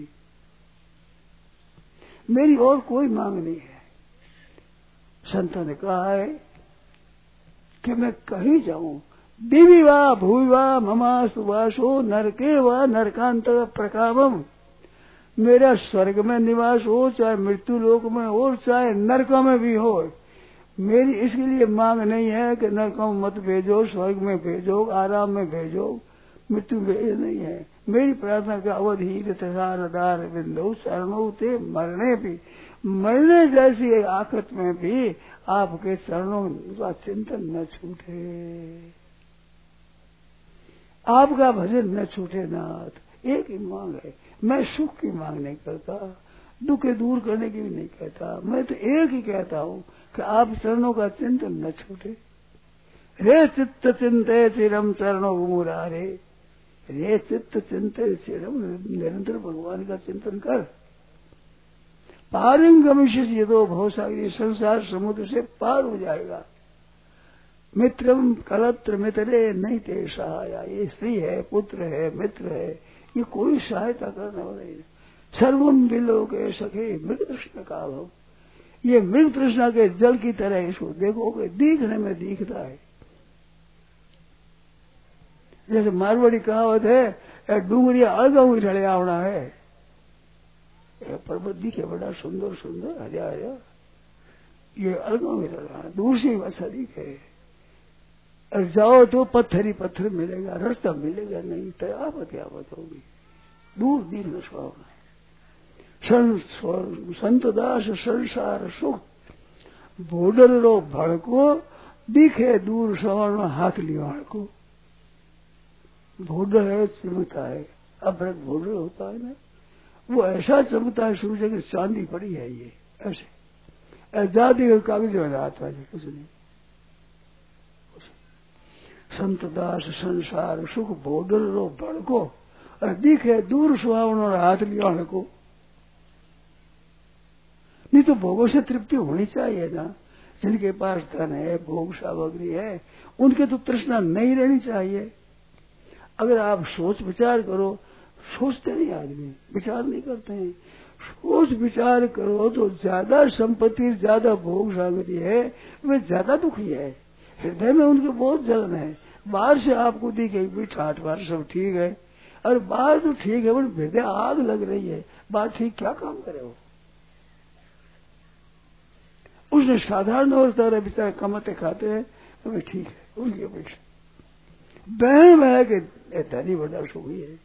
मेरी और कोई मांग नहीं है। संतों ने कहा है कि मैं कहीं जाऊं, दिवी वा भूवि वा ममा सुवासो नरके वा नरकांत प्रकामम, मेरा स्वर्ग में निवास हो, चाहे मृत्यु लोक में हो, चाहे नरकों में भी हो, मेरी इसके लिए मांग नहीं है कि नरकों में मत भेजो, स्वर्ग में भेजो, आराम में भेजो, मृत्यु भेज नहीं है। मेरी प्रार्थना का अवधि तथारदार बिंदु चरणों ते मरने भी, मरने जैसी आखिरत में भी आपके चरणों का चिंतन न छूटे, आपका भजन न छूटे नाथ। एक ही मांग है, मैं सुख की मांग नहीं करता, दुख दूर करने की भी नहीं कहता, मैं तो एक ही कहता हूँ कि आप चरणों का चिंतन न छूटे। रे चित्त चिंते चिरम चरणों मुरारे, रे चित्त चिंते चिरम, निरंतर भगवान का चिंतन कर। पारंगमिष्य ये तो भवसागर संसार समुद्र से पार हो जाएगा। मित्रम कलत्र मित्रे नहीं ते सहाया, ये स्त्री है, पुत्र है, मित्र है, ये कोई सहायता करने वाला नहीं। सर्वम बिलो के सखे मृग तृष्णा का भाव, ये मृग तृष्णा के जल की तरह इसको देखोगे, दिखने में दिखता है। जैसे मारवाड़ी कहावत है, डूंगरिया अलगा हुई ढले आवना है, पर्वत दिखे बड़ा सुंदर सुंदर हरिया हरिया, ये अलगा हुई ढला, दूर से अच्छा दिखे, और जाओ तो पत्थर ही पत्थर मिलेगा, रास्ता मिलेगा नहीं, तो आपत होगी, दूर दिन में सुहावना है। संत दास संसार सुख भोडल रो भड़को दिखे दूर सवन हाथ लिवाण को। भोडल है चमकता है, अभ्रक भोडल होता है ना, वो ऐसा चमकता है सूर्य की चांदी पड़ी है ये ऐसे जाति का कागज में हाथ वाले कुछ नहीं। संत दास संसार सुख भोडल रो भड़को और दिखे दूर सुहावन और हाथ लिवाण को। नहीं तो भोगों से तृप्ति होनी चाहिए ना। जिनके पास धन है, भोग सामग्री है, उनके तो तृष्णा नहीं रहनी चाहिए। अगर आप सोच विचार करो, सोचते नहीं आदमी, विचार नहीं करते हैं। सोच विचार करो तो ज्यादा संपत्ति, ज्यादा भोग सामग्री है, वे ज्यादा दुखी है। हृदय में उनके बहुत जलन है। बाहर से आपको दिखे भी ठाठ बार सब ठीक है, और बाहर तो ठीक है, पर हृदय आग लग रही है। बाहर ठीक क्या काम करे वो? उसने साधारण अवस्था रहे, बेचारे कमाते खाते हैं, तो वे ठीक है उनकी अपेक्षा। बहन है कि धनी बड़ा सुखी है।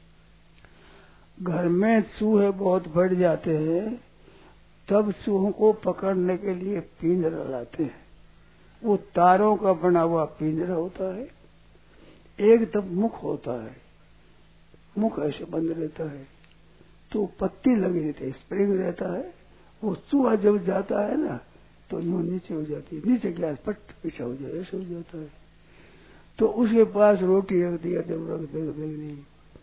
घर में चूहे बहुत बढ़ जाते हैं, तब चूहों को पकड़ने के लिए पिंजरा लाते हैं। वो तारों का बना हुआ पिंजरा होता है, एक तब मुख होता है, मुख ऐसे बंद रहता है, तो पत्ती लगी रहती है, स्प्रिंग रहता है। वो चूहा जब जाता है ना, तो यूं नीचे हो जाती है, नीचे गैस पट पीछा हो जाए, ऐसे हो जाता है। तो उसके पास रोटी रख दिया, जब रख देगी,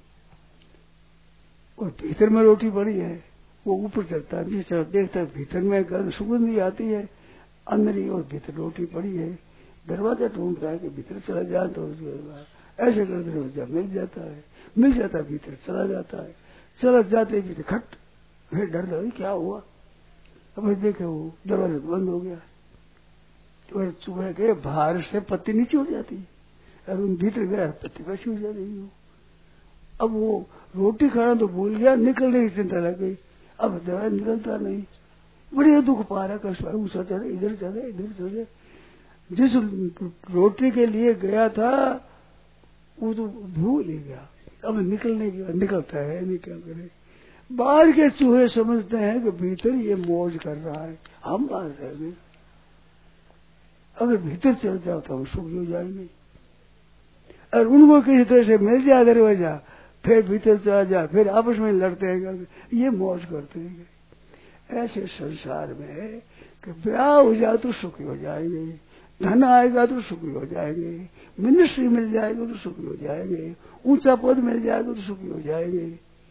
और भीतर में रोटी पड़ी है, वो ऊपर चढ़ता है, नीचे देखता है, भीतर में गंध सुगंध आती है, अंदर ही और भीतर रोटी पड़ी है। दरवाजा ढूंढ रहा है कि भीतर चला जाए, तो ऐसे कर दरवाजा मिल जाता है, मिल जाता है, भीतर चला जाता है। चला जाते भीतर खट, फिर डर लगा क्या हुआ, अब देखे वो दरवाजा बंद हो गया। तो चूहे के बाहर से पत्ती नीचे हो जाती है, और उन भीतर गया पत्ती वैसी हो जाती है। अब वो रोटी खाना तो भूल गया, निकलने की चिंता लग गई। अब दवा निकलता नहीं, बड़े दुख पा रहा, कष्ट ऊंचा चढ़े, इधर चले इधर चले। जिस रोटी के लिए गया था वो तो भूल ही गया, अब निकलने की निकलता है नहीं, क्या करे। बाहर के चूहे समझते हैं कि भीतर ये मौज कर रहा है, हम बाहर रह गए। अगर भीतर चल जाओ तो हम सुखी हो जाएंगे, और उनको किसी तरह से मिल जाए दरवाजा, फिर भीतर चला जाए, फिर आपस में लड़ते हैं, ये मौज करते हैं। ऐसे संसार में है कि ब्याह हो जाए तो सुखी हो जाएंगे, धन आएगा तो सुखी हो जाएंगे, मिनिस्ट्री मिल जाएगी तो सुखी हो जाएंगे, ऊंचा पद मिल जाएगा तो सुखी हो जाएंगे।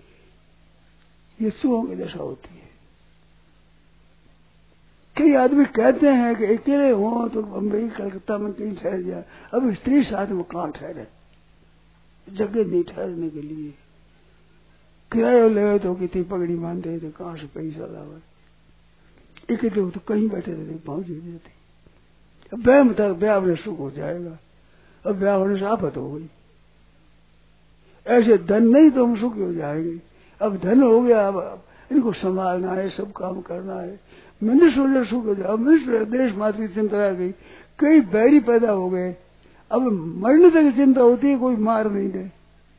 ये चूहों की दशा होती है। कई आदमी कहते हैं कि अकेले हो तो बम्बई कलकत्ता में कहीं ठहर जाए। अब स्त्री साथ में कहाँ ठहरे, जगह नहीं ठहरने के लिए। किराया ले तो कितनी पगड़ी बांधते थे, कहाँ से पैसा लावा, इकट्ठे हो तो कहीं बैठे रहते, पहुंच ही देते। अब ब्याह में तक ब्याह में सुख हो जाएगा, अब ब्याह होने से आफत हो गई। ऐसे धन नहीं तो हम सुखी हो जाएंगे। अब धन हो गया, अब इनको संभालना है, सब काम करना है, मिनिस्टर हो जाए सुख हो जाए। अब मिनिस्टर देश मात्र की चिंता आ गई, कई बैरी पैदा हो गए, अब मरने तक चिंता होती है, कोई मार नहीं दे।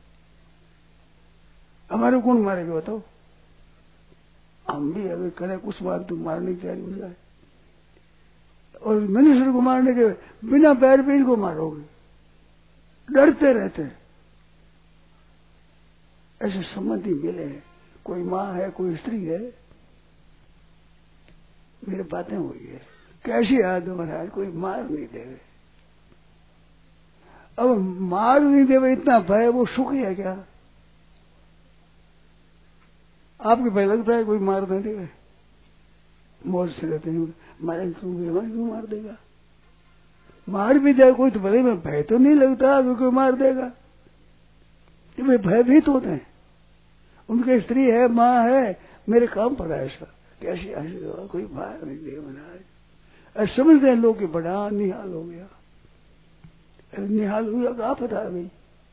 हमारे कौन मारेगा बताओ? हम भी अगर करें कुछ बात तो मारने की तैयारी हो जाए, और मिनिस्टर को मारने के बिना पैर पे इनको मारोगे, डरते रहते हैं। ऐसे संबंधी मिले हैं, कोई माँ है, कोई स्त्री है, मेरे बातें हुई है, कैसी आदमी महाराज, कोई मार नहीं देवे। अब मार नहीं देवे इतना भय, वो सुखी है क्या? आपके भय लगता है कोई मार नहीं देवे? मौज से रहते हैं, मारे क्यों मार देगा? मार भी जाए कोई तो भले में भय तो नहीं लगता अगर कोई मार देगा। वे भयभीत होते हैं, उनकी स्त्री है, माँ है, मेरे काम पड़ा ऐसा, कैसी ऐसी कोई मार नहीं दे बनाए। समझते हैं लोग कि बड़ा निहाल हो गया, निहाल हुआ का आफत आ गई।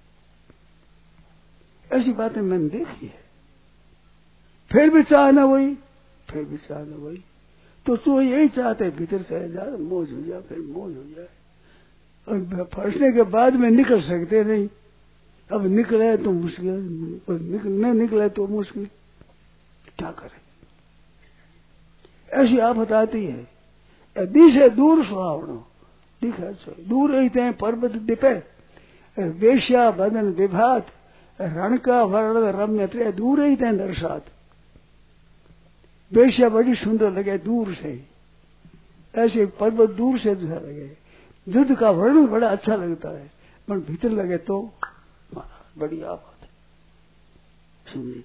ऐसी बातें मैंने देखी है। फिर भी चाहना वही, फिर भी चाहना वही। तो यही चाहते भीतर चले जाए, मौज हो जाए, फिर मौज हो जाए। और फंसने के बाद में निकल सकते नहीं। अब निकले तो मुश्किल, न निकले तो मुश्किल, क्या करें? ऐसी आफत आती है। दिशे दूर सुहावनो दिखा दूर रहते हैं पर्वत दिपे वेश्या बदन विभात रण का वर्ण रम्य त्रय दूर रहते हैं दर्शात। वेश्या बड़ी सुंदर लगे दूर से, ऐसे पर्वत दूर से अच्छा लगे, युद्ध का वर्णन बड़ा अच्छा लगता है, पर भीतर लगे तो बड़ी आफत है। सुनिए,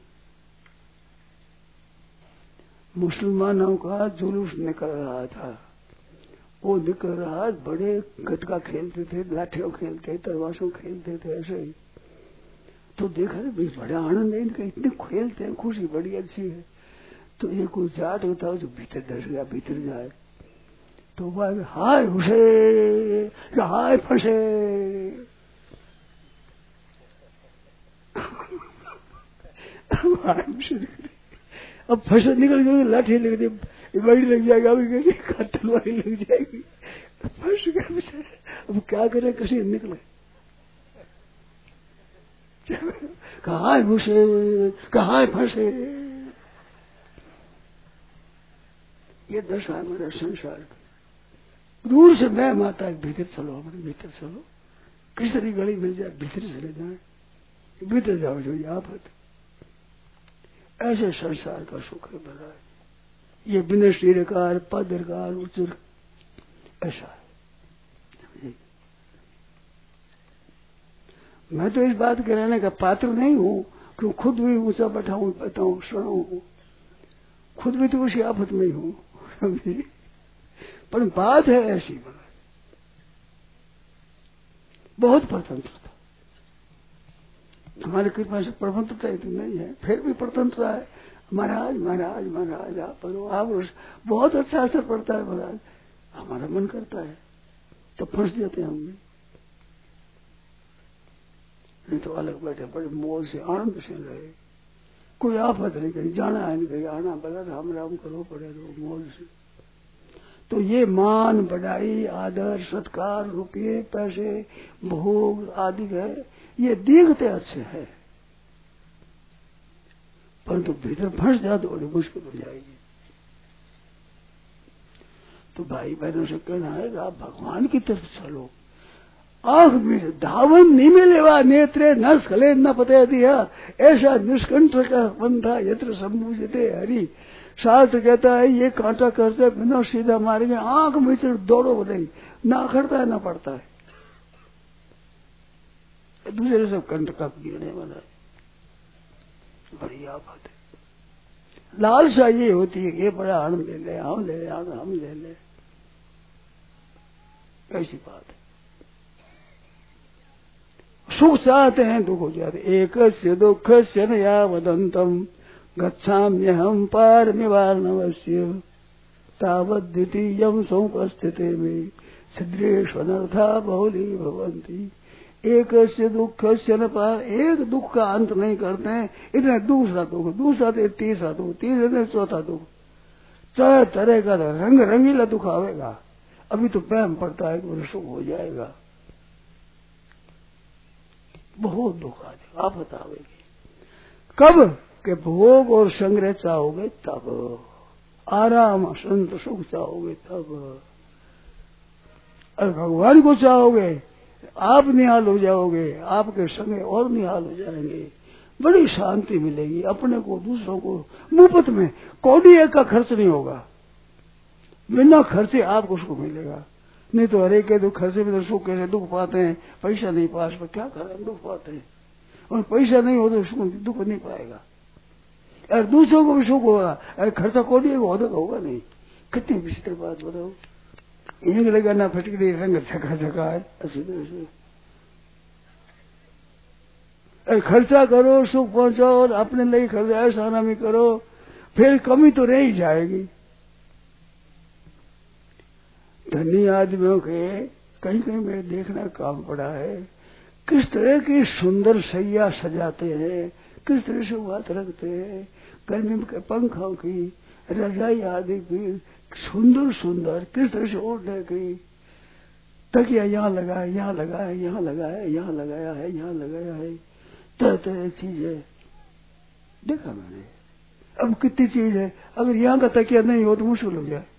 मुसलमानों का जुलूस निकल रहा था, वो निकल रहा, बड़े गटका खेलते थे, लाठियों खेलते, तलवारों खेलते थे, ऐसे ही तो देखा भाई बड़ा आनंद है इनका, इतने खेलते हैं, खुशी बड़ी अच्छी है। तो ये कोई जाट होता है जो भीतर डर गया, भीतर जाए तो वह हाय घुसे हाय फंसे अब फंसे निकल जाएगी, लाठी लग जाएगी, बड़ी लग जाएगी, अभी तलवारी लग जाएगी, फंस गए। अब क्या करे, कैसे निकले, कहाँ घुसे कहाँ फंसे। ये दशा है मेरा संसार की। दूर से मैं माता है, भीतर चलो, हमारे भीतर चलो, किस तरह गली मिल जाए भीतर चले जाए, भीतर जाओ जो आफत। ऐसे संसार का सुख है बड़ा है। ये विनशीरकार पदरकार उच्चर ऐसा है। मैं तो इस बात के रहने का पात्र नहीं हूं कि खुद भी ऊंचा बैठाऊं, बताऊं, सुनाऊं, खुद भी तो उसी आफत में ही हूं। पर बात है ऐसी, बहुत स्वतंत्रता हमारी कृपा से, प्रबंधता इतनी नहीं है, फिर भी स्वतंत्रता है। महाराज महाराज महाराज आप पढ़ो, आप बहुत अच्छा असर पड़ता है महाराज, हमारा मन करता है तो फंस जाते हैं हम भी, नहीं तो अलग बैठे बड़े मोल से आनंद से रहे, कोई आफत नहीं, कहीं जाना है नहीं, कहीं आना, बड़ा राम राम करो पड़े तो मोल से। तो ये मान बढ़ाई आदर सत्कार रुपये पैसे भोग आदि है, ये दिखते अच्छे है, परंतु भीतर फंस जाए तो बड़ी मुश्किल हो जाएगी। तो भाई बहनों से कहना है कि आप भगवान की तरफ चलो, आंख में धावन नहीं मिलेवा नेत्रे न स्खले न पते दिया, ऐसा निष्कंठ का पंथा यत्र संबूझते हरि। शास्त्र कहता है ये कांटा करते बिना सीधा मारेंगे, आंख में से दौड़ो नहीं, ना अखड़ता है ना पड़ता है, दूसरे सब कंठ का गिरने वाला है, बड़ी आफत है। लालसा ये होती है कि ये बड़ा आनंद ले ले, हम ले ले, हम ले ले, ऐसी बात है। सुख चाहते हैं दुख हो जाते, एक से दुख से नया वदंतम गच्छाम्यहम पारमिवार्णवस्य तावद् द्वितीयं समुपस्थिते में छिद्रेष्वनर्था बहुली भवन्ति। एक से दुख से न पार, एक दुख का अंत नहीं करते हैं, इतने दूसरा दुख, दूसरा तो तीसरा दुख, तीसरे चौथा दुख, चाहे तरह का रंग रंगीला दुख आवेगा। अभी तो प्रेम पड़ता है कि वो सुख हो जाएगा, बहुत दुख आ जाएगा, आफत आवेगी। कब के भोग और संग्रह चाहोगे तब, आराम संत सुख चाहोगे तब, और भगवान को चाहोगे आप निहाल हो जाओगे, आपके संग और निहाल हो जाएंगे, बड़ी शांति मिलेगी। अपने को दूसरों को मुफ्त में, कौड़ी एक का खर्च नहीं होगा, बिना खर्चे आपको सुख मिलेगा। नहीं तो हरे के दुख खर्चे में तो सुख कैसे, दुख पाते हैं, पैसा नहीं पास पर क्या करें, दुख पाते हैं, और पैसा नहीं हो तो दुख नहीं पाएगा, और दूसरों को भी सुख होगा, अरे खर्चा कौड़ी होगा नहीं। कितनी विचित्र बात बताओ, ईंग लगाना फटकड़ी रंग झका झका है, ऐसे तरह से खर्चा करो, सुख पहुंचाओ, और अपने लिए खर्चा ऐसा ना भी करो, फिर कमी तो रह ही जाएगी। धनी आदमियों के कहीं कहीं में देखना काम पड़ा है, किस तरह की सुंदर सैया सजाते हैं, किस तरह से बात रखते हैं, गर्मी के पंखों की, रजाई आदि की, सुंदर सुंदर किस तरह से ओढ़ने की, तकिया यहाँ लगाया, यहाँ लगाया, यहाँ लगाया, यहाँ लगाया है, यहाँ लगाया है, तरह तरह चीजें देखा मैंने। अब कितनी चीज है, अगर यहाँ का तकिया नहीं हो तो मुश्किल हो जाए।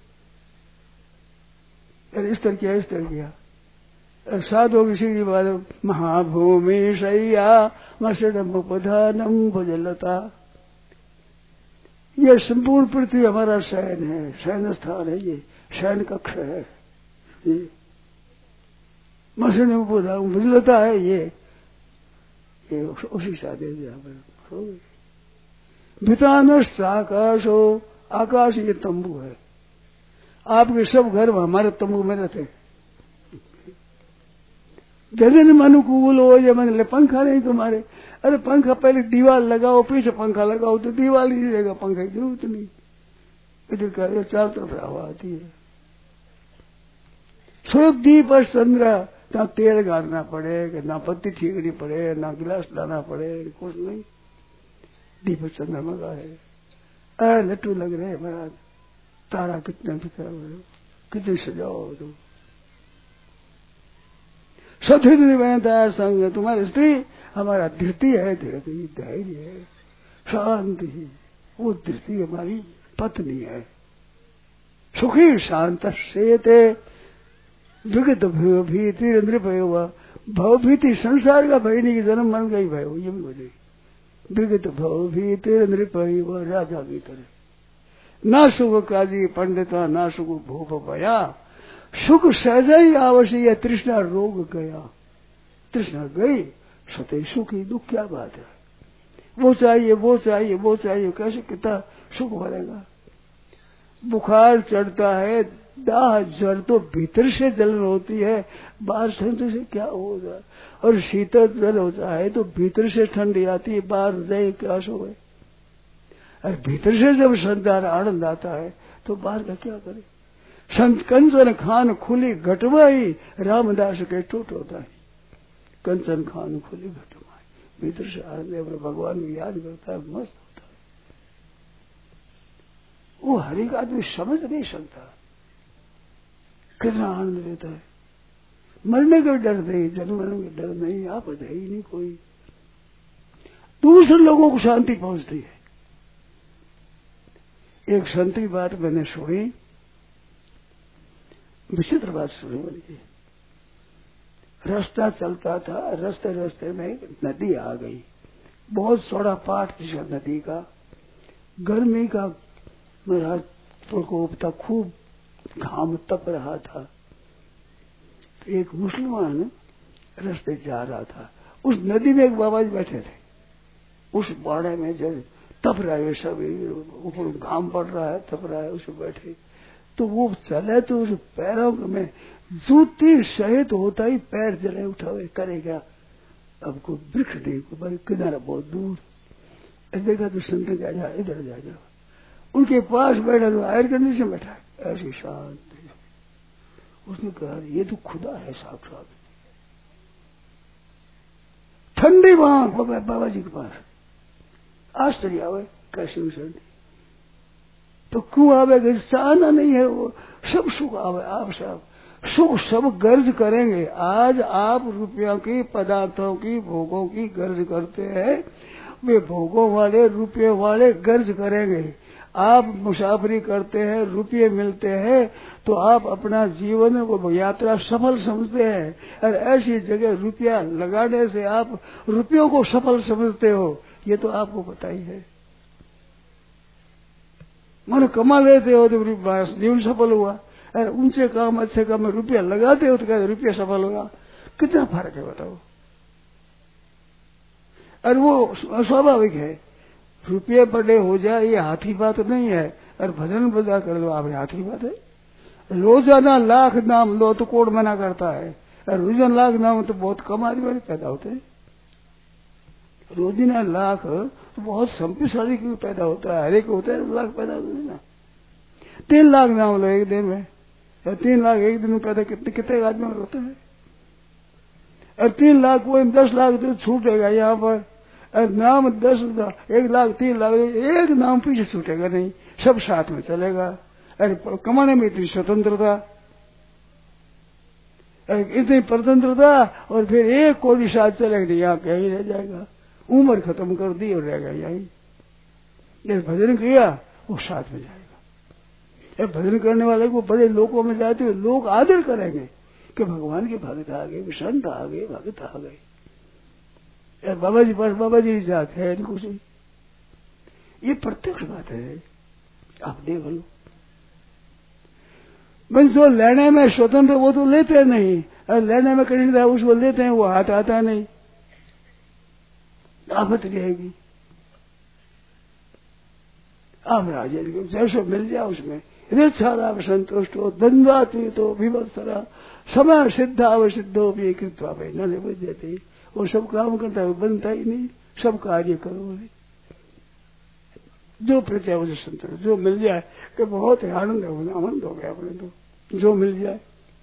अरे इस तरह किया, इस तरह किया। साधु की सीधी बात, महाभूमि शैया मसडम उपधानम भुजलता। ये संपूर्ण पृथ्वी हमारा शयन है, शयन स्थान है, ये शयन कक्ष है। ये मसडम उपधानम भुजलता है, ये उसी साधे यहाँ पर हो गई। भितानस आकाश हो, आकाश ये तंबू है। आपके सब घर हमारे तंबू में रहते। जैसे अनुकूल हो, ये मतलब पंखा नहीं तुम्हारे, अरे पंखा पहले दीवार लगाओ, पीछे पंखा लगाओ तो दीवार ही रहेगा, पंखा की जरूरत नहीं। इधर का चारों तरफ हवा आती है। सूरज दीप और चंद्रा, ना तेल गाड़ना पड़े, ना पत्ती छीकनी पड़े, ना गिलास लाना पड़े, कुछ नहीं। दीप चंद्रमा का है। लट्टू लग रहे महाराज, तारा कितने बिखरा हुए, कितने सजाओ तुम। सथित निवेदन संग, तुम्हारी स्त्री हमारा धृति है, धृति धैर्य है, शांति है, वो धृति हमारी पत्नी है। सुखी शांत शेते विगत भीति नृपय हुआ। भवभीति संसार का भय नहीं, जन्म मन का ही भय हो, ये भी बोले। विगत भवभीति नृपय हुआ, राजा की तरह। ना सुख काजी पंडिता, ना सुख भूप भया। सुख सहज ही आवश्यक, तृष्णा रोग गया। तृष्णा गई, सतह सुख ही, दुख क्या बात है। वो चाहिए, वो चाहिए, वो चाहिए, कैसे कितना सुख भरेगा। बुखार चढ़ता है, दाह जल तो भीतर से जलन होती है, बाहर ठंड से क्या होगा। और शीतल जल होता है तो भीतर से ठंडी आती है, बाहर हृदय प्यास हो गए। और भीतर से जब संतान आनंद आता है तो बाहर का क्या करे। संत कंचन खान खुली घटवाई, रामदास के टूट होता है। कंचन खान खुली घटवाई, भीतर से आनंद अपने भगवान को याद करता है, मस्त होता है। वो हर एक आदमी समझ नहीं सकता कितना आनंद लेता है। मरने का डर नहीं, जन्मने का डर नहीं, आप है ही नहीं कोई। दूसरे लोगों को शांति पहुंचती है। एक संत की बात मैंने सुनी, विचित्र बात सुनी उनकी। रास्ता चलता था, रास्ते रास्ते में नदी आ गई, बहुत चौड़ा पाट था नदी का। गर्मी का महाराज प्रकोप था, खूब घाम तप रहा था। तो एक मुसलमान रास्ते जा रहा था, उस नदी में एक बाबा जी बैठे थे। उस बाड़े में जब तप रहा है, सब ऊपर घाम पड़ रहा है, तप रहा है, उसमें बैठे। तो वो चले तो उस पैरों में जूती सहित होता ही पैर जले उठा हुए, करेगा अब कोई वृक्ष देखो भाई, किनारा बहुत दूर। देखा तो संत कहा जा, इधर जा जाओ। उनके पास बैठा तो एयर कंडीशन बैठा, ऐसी शांत। उसने कहा ये तो खुदा है साक्षात। ठंडी वहां बाबा जी के पास, आश्चर्य आवे कैसी ठंडी। तो क्यों आवे, चाहना नहीं है, वो सब सुख आवे आप सब सुख सब गर्ज करेंगे। आज आप रुपयों की, पदार्थों की, भोगों की गर्ज करते हैं, वे भोगों वाले, रुपये वाले गर्ज करेंगे। आप मुसाफरी करते हैं, रुपये मिलते हैं, तो आप अपना जीवन वो यात्रा सफल समझते हैं। और ऐसी जगह रुपया लगाने से आप रुपयों को सफल समझते हो, ये तो आपको पता ही है। मन कमा लेते हो तो जीवन सफल हुआ, और ऊंचे काम अच्छे काम में रुपया लगाते हो तो कहते रुपया सफल होगा। कितना फर्क है बताओ। और वो स्वाभाविक है, रुपये बड़े हो जाए ये हाथी बात नहीं है। और भजन बजा कर लो आपने, हाथी बात है। रोजाना लाख नाम लो तो कोड मना करता है, और रोजाना लाख नाम तो बहुत कम आदमी पैदा होते हैं। रोजाना लाख तो बहुत संपत्तिशाली क्यों पैदा होता है, हर एक होता है लाख पैदा होते हैं ना। 3 लाख नाम लो एक दिन में, या 3 लाख एक दिन में पैदा कितने आदमी होते हैं। और 3 लाख कोई 10 लाख तो छूटेगा यहाँ पर, और नाम 10 1 लाख 3 लाख, एक नाम पीछे छूटेगा नहीं, सब साथ में चलेगा। अरे कमाने में इतनी स्वतंत्रता, इतनी स्वतंत्रता, और फिर एक कोई साथ चलेगा यहाँ कहीं रह जाएगा। उम्र खत्म कर दी और रह गया यही। ये भजन किया वो साथ में जाएगा। ये भजन करने वाले को बड़े लोगों में जाते हुए लोग आदर करेंगे कि भगवान के भक्त आ गए, संत आ गए, भक्त आ गए। बाबा जी पास बाबा जी जात है इनको से, ये प्रत्यक्ष बात है, आप देख लो। बस जो लेने में स्वतंत्र वो तो लेते नहीं, और लेने में कठिनता उसको लेते हैं, वो हाथ आता नहीं, आफत रहेगी। आप राजे जैसे मिल जाए उसमें यथाराम संतुष्ट हो, द्वंद्वात्मी तो विवत्सरा समय सिद्धावसिद्धो भी कृत्वा भाई न ले देते। वो सब काम करता है, बनता ही नहीं, सब कार्य करो जो प्रत्या उसे संतुष्ट, जो मिल जाए कि बहुत आनंद हो गया अपने तो, जो मिल जाए,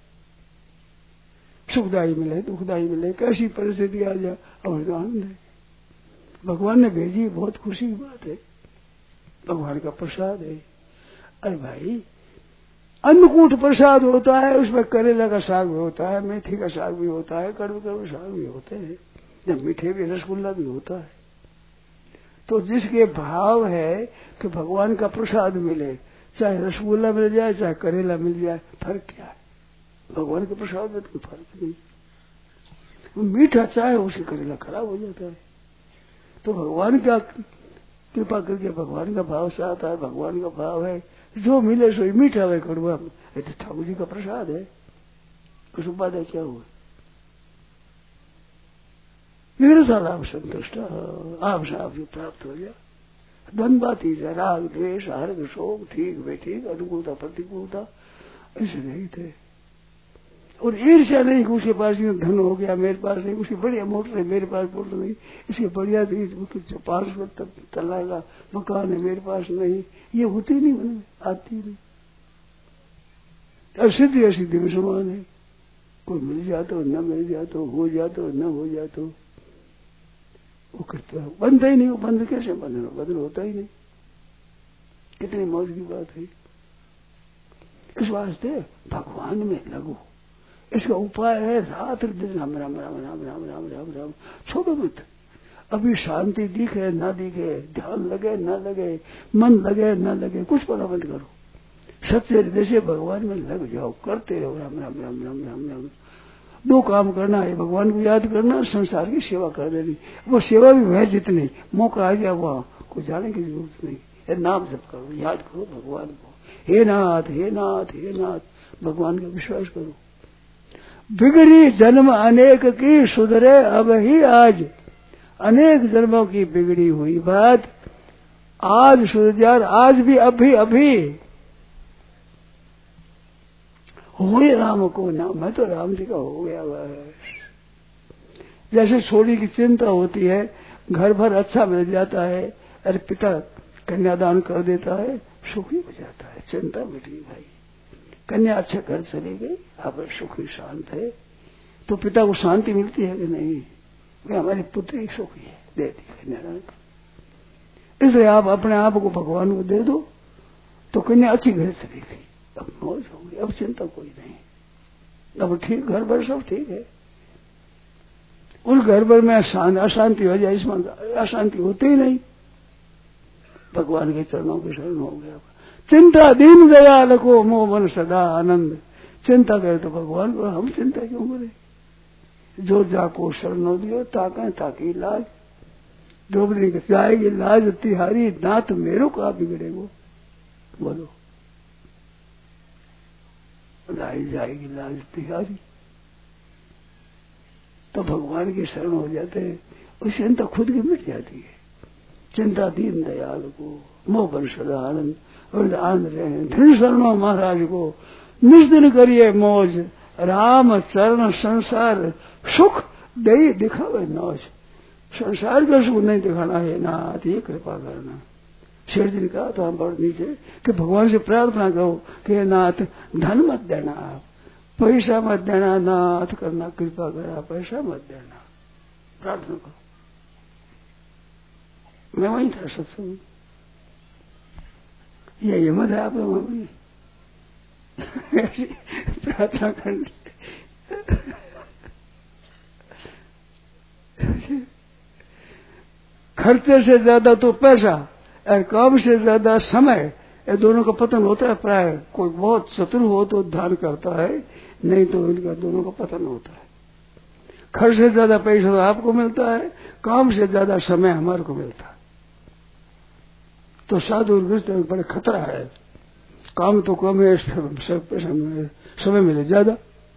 सुखदायी मिले दुखदायी मिले, कैसी परिस्थिति आ जाए और तो आनंद है। भगवान ने भेजी, बहुत खुशी की बात है, भगवान का प्रसाद है। अरे भाई अन्नकूट प्रसाद होता है, उसमें करेला का साग भी होता है, मेथी का साग भी होता है, कड़वे कड़वे साग भी होते हैं, जब मीठे भी रसगुल्ला भी होता है। तो जिसके भाव है कि भगवान का प्रसाद मिले, चाहे रसगुल्ला मिल जाए चाहे करेला मिल जाए, फर्क क्या है? भगवान के प्रसाद में कोई फर्क नहीं। मीठा चाहे उसे करेला खराब हो जाता है। तो भगवान का कृपा करके भगवान का भाव से आता है, भगवान का भाव है, जो मिले सो मीठा है कड़वा, ये तो ठाकुर जी का प्रसाद है। कुछ बात है क्या हुआ? आप संतुष्ट, आपसे आपको प्राप्त हो गया। द्वंद्वाती राग द्वेष हर्ष शोक ठीक वे ठीक, अनुकूलता प्रतिकूलता ऐसे नहीं थे। और ईर्ष्या नहीं कि उसके पास धन हो गया मेरे पास नहीं, उसकी बढ़िया मोटर है मेरे पास मोटर नहीं, इसके बढ़िया पार्षद तलागा मकान है मेरे पास नहीं, ये होती नहीं, मन में आती नहीं। असिद्धि असिद्धि में समान है, कोई मिल जाता हो न मिल जाता हो जाता हो न हो जाता हो, वो करता है, बनता ही नहीं। वो बंद कैसे बंधन होता ही नहीं। कितनी मौज की बात है। इस वास्ते भगवान में लगो, इसका उपाय है रात दिन राम राम राम राम राम राम राम राम, छोड़ो मत। अभी शांति दिखे ना दिखे, ध्यान लगे ना लगे, मन लगे ना लगे, कुछ पता मत करो, सच्चे हृदय से भगवान में लग जाओ, करते रहो राम राम राम राम राम राम। दो काम करना है, भगवान को याद करना, संसार की सेवा कर देनी। वो सेवा भी है जितनी मौका आ जाए वहां को जाने की जरूरत नहीं, नाम जप करो, याद करो भगवान को, हे नाथ हे नाथ हे नाथ, भगवान का विश्वास करो। बिगड़ी जन्म अनेक की सुधरे अब ही आज, अनेक जन्मों की बिगड़ी हुई बात आज सुधर जाए, आज भी अभी अभी हुए राम को नाम। मैं तो राम जी का हो गया बस। जैसे छोरी की चिंता होती है, घर भर अच्छा मिल जाता है, अरे पिता कन्यादान कर देता है, सुखी हो जाता है, चिंता मिटी भाई। कन्या अच्छे घर चली गई, आप सुखी शांत है, तो पिता को शांति मिलती है कि नहीं? वे हमारी पुत्री सुखी है, दे दी कन्यादान। इसलिए आप अपने आप को भगवान को दे दो, तो कन्या अच्छी घर चली गई, अब मौज हो गई, अब चिंता कोई नहीं, अब ठीक, घर भर सब ठीक है। उस घर भर में अशांति हो जाए, इसमें अशांति होती ही नहीं, भगवान के चरणों के शरण हो गया। चिंता दीन दयाल को मोह मन सदा आनंद, चिंता करे तो भगवान को, हम चिंता क्यों करें? जो जाको शरणो दियो ताकि ताकि लाज, द्रौपदी के जाएगी लाज तिहारी, नाथ मेरो का बिगड़ेगो, बोलो लाई जाएगी लाज तिहारी। तो भगवान की शरण हो जाते हैं, उस चिंता खुद की मिट जाती है। चिंता दीन दयाल को मोह बन सदा आनंद, और आनंद रहे धन शरणों महाराज को, निष्दिन करिए मौज, राम चरण संसार सुख दे दिखावे नौज। संसार का सुख नहीं दिखाना है नाथ, ये कृपा करना। शेर जी ने कहा तो हम बढ़ नीचे कि भगवान से प्रार्थना करो कि नाथ धन मत देना, आप पैसा मत देना, नाथ करना कृपा करा, पैसा मत देना, प्रार्थना करो। मैं वहीं था सत्संग, ये हिम्मत है आप लोगों में प्रार्थना करने। खर्चे से ज्यादा तो पैसा, और काम से ज्यादा समय, ये दोनों का पतन होता है प्राय। कोई बहुत शत्रु हो तो उद्धार करता है, नहीं तो इनका दोनों का पतन होता है। खर्च से ज्यादा पैसा आपको मिलता है, काम से ज्यादा समय हमारे को मिलता है। तो साधु गृहस्थ में बड़ा खतरा है। काम तो कम है, समय मिले ज्यादा,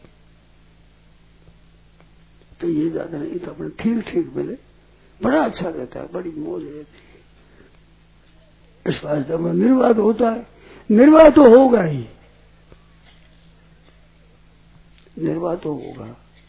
तो ये ज्यादा नहीं तो अपने ठीक ठीक मिले, बड़ा अच्छा रहता है, बड़ी मौज रहती है। इस वास्ते में निर्वाह होता है, निर्वाह तो होगा ही, निर्वाह तो होगा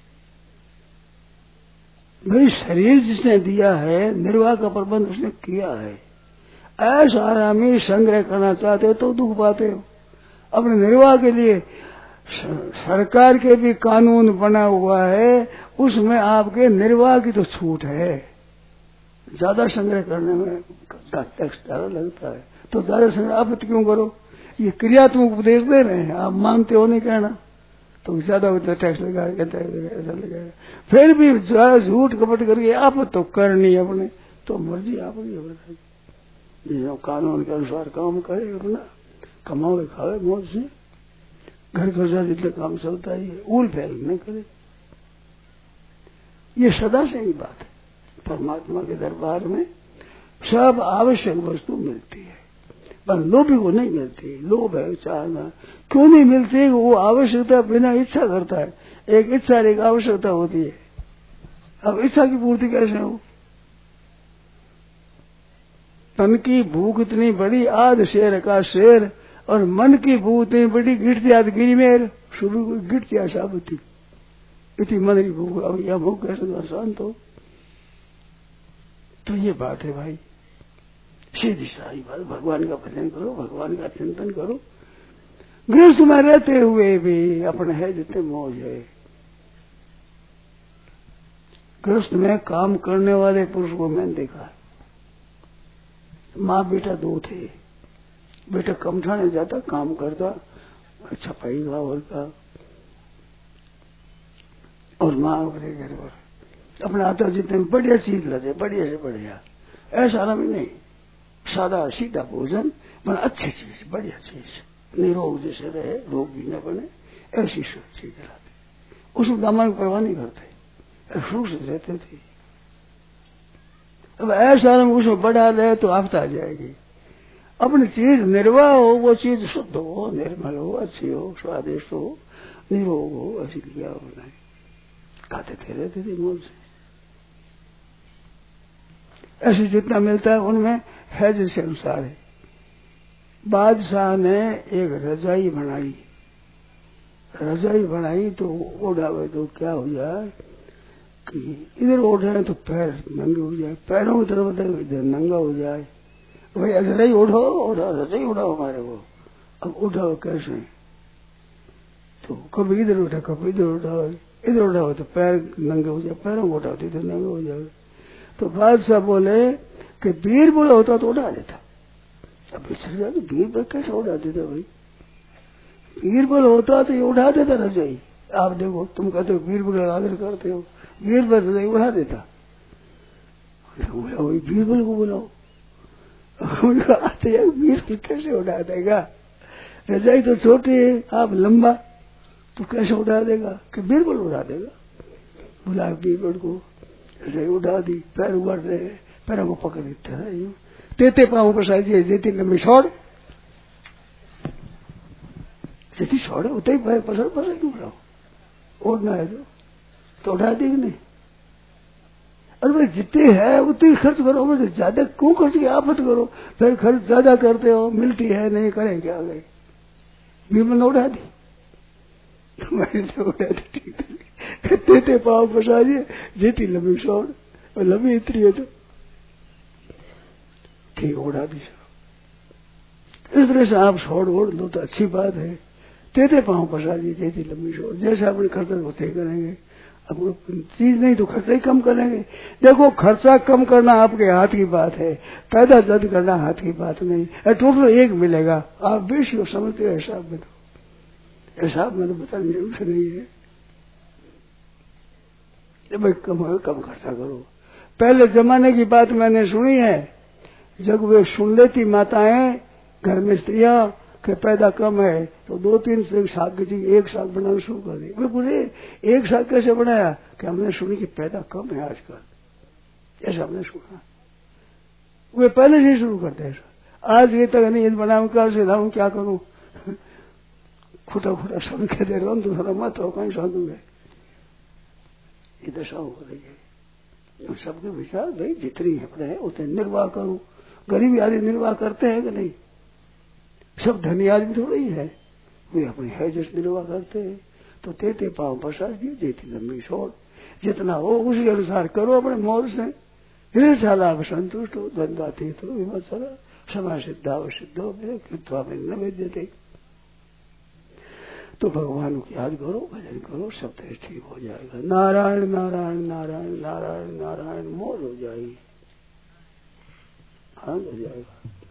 भाई। शरीर जिसने दिया है, निर्वाह का प्रबंध उसने किया है। ऐसा आरामी संग्रह करना चाहते हो तो दुख पाते हो। अपने निर्वाह के लिए सरकार के भी कानून बना हुआ है, उसमें आपके निर्वाह की तो छूट है। ज्यादा संग्रह करने में टैक्स ज्यादा लगता है, तो ज्यादा संग्रह आप क्यों करो? ये क्रियात्मक उपदेश दे रहे हैं, आप मानते हो नहीं कहना, तो ज्यादा होता टैक्स लगाएगा, ऐसा लगाएगा। फिर भी ज्यादा झूठ कपट करके आप तो करनी अपने, तो मर्जी आपकी है। जो कानून के अनुसार काम करे, अपना कमावे खावे मौज से, घर खर्चा जितने काम चलता ही है, उल फैल न करे। ये सदा से ही बात है। परमात्मा के दरबार में सब आवश्यक वस्तु मिलती है, पर लोभी को नहीं मिलती। लोभ है, चाहना क्यों नहीं मिलती? वो आवश्यकता बिना इच्छा करता है। एक इच्छा और एक आवश्यकता होती है। अब इच्छा की पूर्ति कैसे हो? तन की भूख इतनी बड़ी, आध शेर का शेर, और मन की भूख इतनी बड़ी, गिरती आध गिरी मेर, शुरू गिरती आशा होती, इतनी मन की भूख। अब यह भूख कैसे शांत हो? तो ये बात है भाई, सीधी सारी बात। भगवान का भजन करो, भगवान का चिंतन करो। गृहस्थ में रहते हुए भी अपने है जितने मौज है। गृहस्थ में काम करने वाले पुरुष को मैंने देखा, माँ बेटा दो थे। बेटा कमठाने जाता, काम करता, छपाई गावर का, और माँ अपने घर पर अपना आता जितने बढ़िया चीज लगे, बढ़िया से बढ़िया, ऐसा ना भी नहीं, सादा सीधा भोजन, पर अच्छी चीज, बढ़िया चीज, निरोग जैसे रहे, रोग भी न बने, ऐसी सब चीज लाते। उसको दामा की परवाह नहीं करते, सुख से रहते थे। अब ऐसा ना उसमें बढ़ा ले तो आफत आ जाएगी। अपनी चीज निर्वाह हो, वो चीज शुद्ध हो, निर्मल हो, अच्छी हो, स्वादिष्ट हो, निरोग हो, ऐसी लिया बनाए, खाते थे, रहते थे मौज से। ऐसे जितना मिलता है उनमें है जैसे अनुसार है। बादशाह ने एक रजाई बनाई तो ओढ़ावे तो क्या हो जाए कि इधर ओढ़े तो पैर नंगे हो जाए, पैरों की तरफ इधर नंगा हो जाए। भाई रजाई ओढ़ो, रजाई उड़ाओ हमारे को। अब उठाओ कैसे? तो कभी इधर उठा, कभी इधर उठाओ, इधर उठाओ तो पैर नंगे हो जाए, पैरों को उठाओ तो इधर नंगे हो जाए। तो बादशाह बोले कि बीरबल होता तो उड़ा देता। अब बीरबल कैसे उड़ा देता? भाई बीरबल होता तो ये उड़ा देता रजाई। आप देखो, तुम कहते हो बीरबल का आदर करते हो, बीरबल रजाई उड़ा देता। वही बीरबल को बुलाओ, आते बीरबल कैसे उड़ा देगा? रजाई तो छोटी है, आप लंबा, तो कैसे उड़ा देगा? कि बीरबल उड़ा देगा। बुला बीरबल को, रजाई उड़ा दी, पैर उगड़ रहे, पैरों को पकड़ देता है, तेते पाँव पर साइज जेती लंबी छोड़, जेती छोड़े उतने पैर पसर क्यों उड़ाओ? उड़ना है तो उड़ा दी नहीं। अरे भाई जितने है उतनी खर्च करो, मैं ज्यादा क्यों खर्च की आफत करो? फिर खर्च ज्यादा करते हो, मिलती है नहीं, करें क्या? गए बीरबल ने उड़ा दी, तेते पाँव पर साइज जेती लंबी छोड़, और लंबी इतनी है तो ठीक उड़ा दी। इस तरह से आप छोड़ ओढ़ दो तो अच्छी बात है। तेते पाँव पसा दी, जेती लंबी छोड़, जैसे अपने खर्चा होते करेंगे। अब चीज नहीं तो खर्चा ही कम करेंगे। देखो खर्चा कम करना आपके हाथ की बात है, पैदा जद करना हाथ की बात नहीं है। टोटल एक मिलेगा, आप बेशी समझते हो हिसाब में, तो हिसाब में तो बताने की जरूरत नहीं है। भाई कम खर्चा करो। पहले जमाने की बात मैंने सुनी है जब वे सुन लेती माताएं घर में स्त्रियां के पैदा कम है तो 2-3 साग की चीज एक साग बनाना शुरू कर दी। वे बोले एक साग कैसे बनाया कि हमने सुनी कि पैदा कम है आजकल, ऐसा हमने सुना। वे पहले से शुरू करते हैं। आज ये तक नहीं बनाऊ क्या से लाऊं क्या करूं, खुटा खुटा सब कह दे रहा तो थोड़ा मत हो कहीं साधूंगे। ये दशा हो रही है। सबके विचार भाई जितनी है उतने निर्वाह करूं। गरीबी आदमी निर्वाह करते हैं कि नहीं? सब धनी आदमी थोड़ा ही है, वे अपनी है जिस निर्वाह करते हैं। तो तेते पाँव पसार दिए, जेती लंबी छोड़, जितना हो उसी अनुसार करो अपने मौज से। हृदय साला संतुष्ट हो, द्वंद्वातीत हो, विमत्सरा समा सिद्धाव सिद्धो मेरे कृत्वा में न वेद्यते। तो भगवान को याद करो, भजन करो, सब ठीक हो जाएगा। नारायण नारायण नारायण नारायण नारायण मौज हो जाएगी, आनंद हो जाएगा।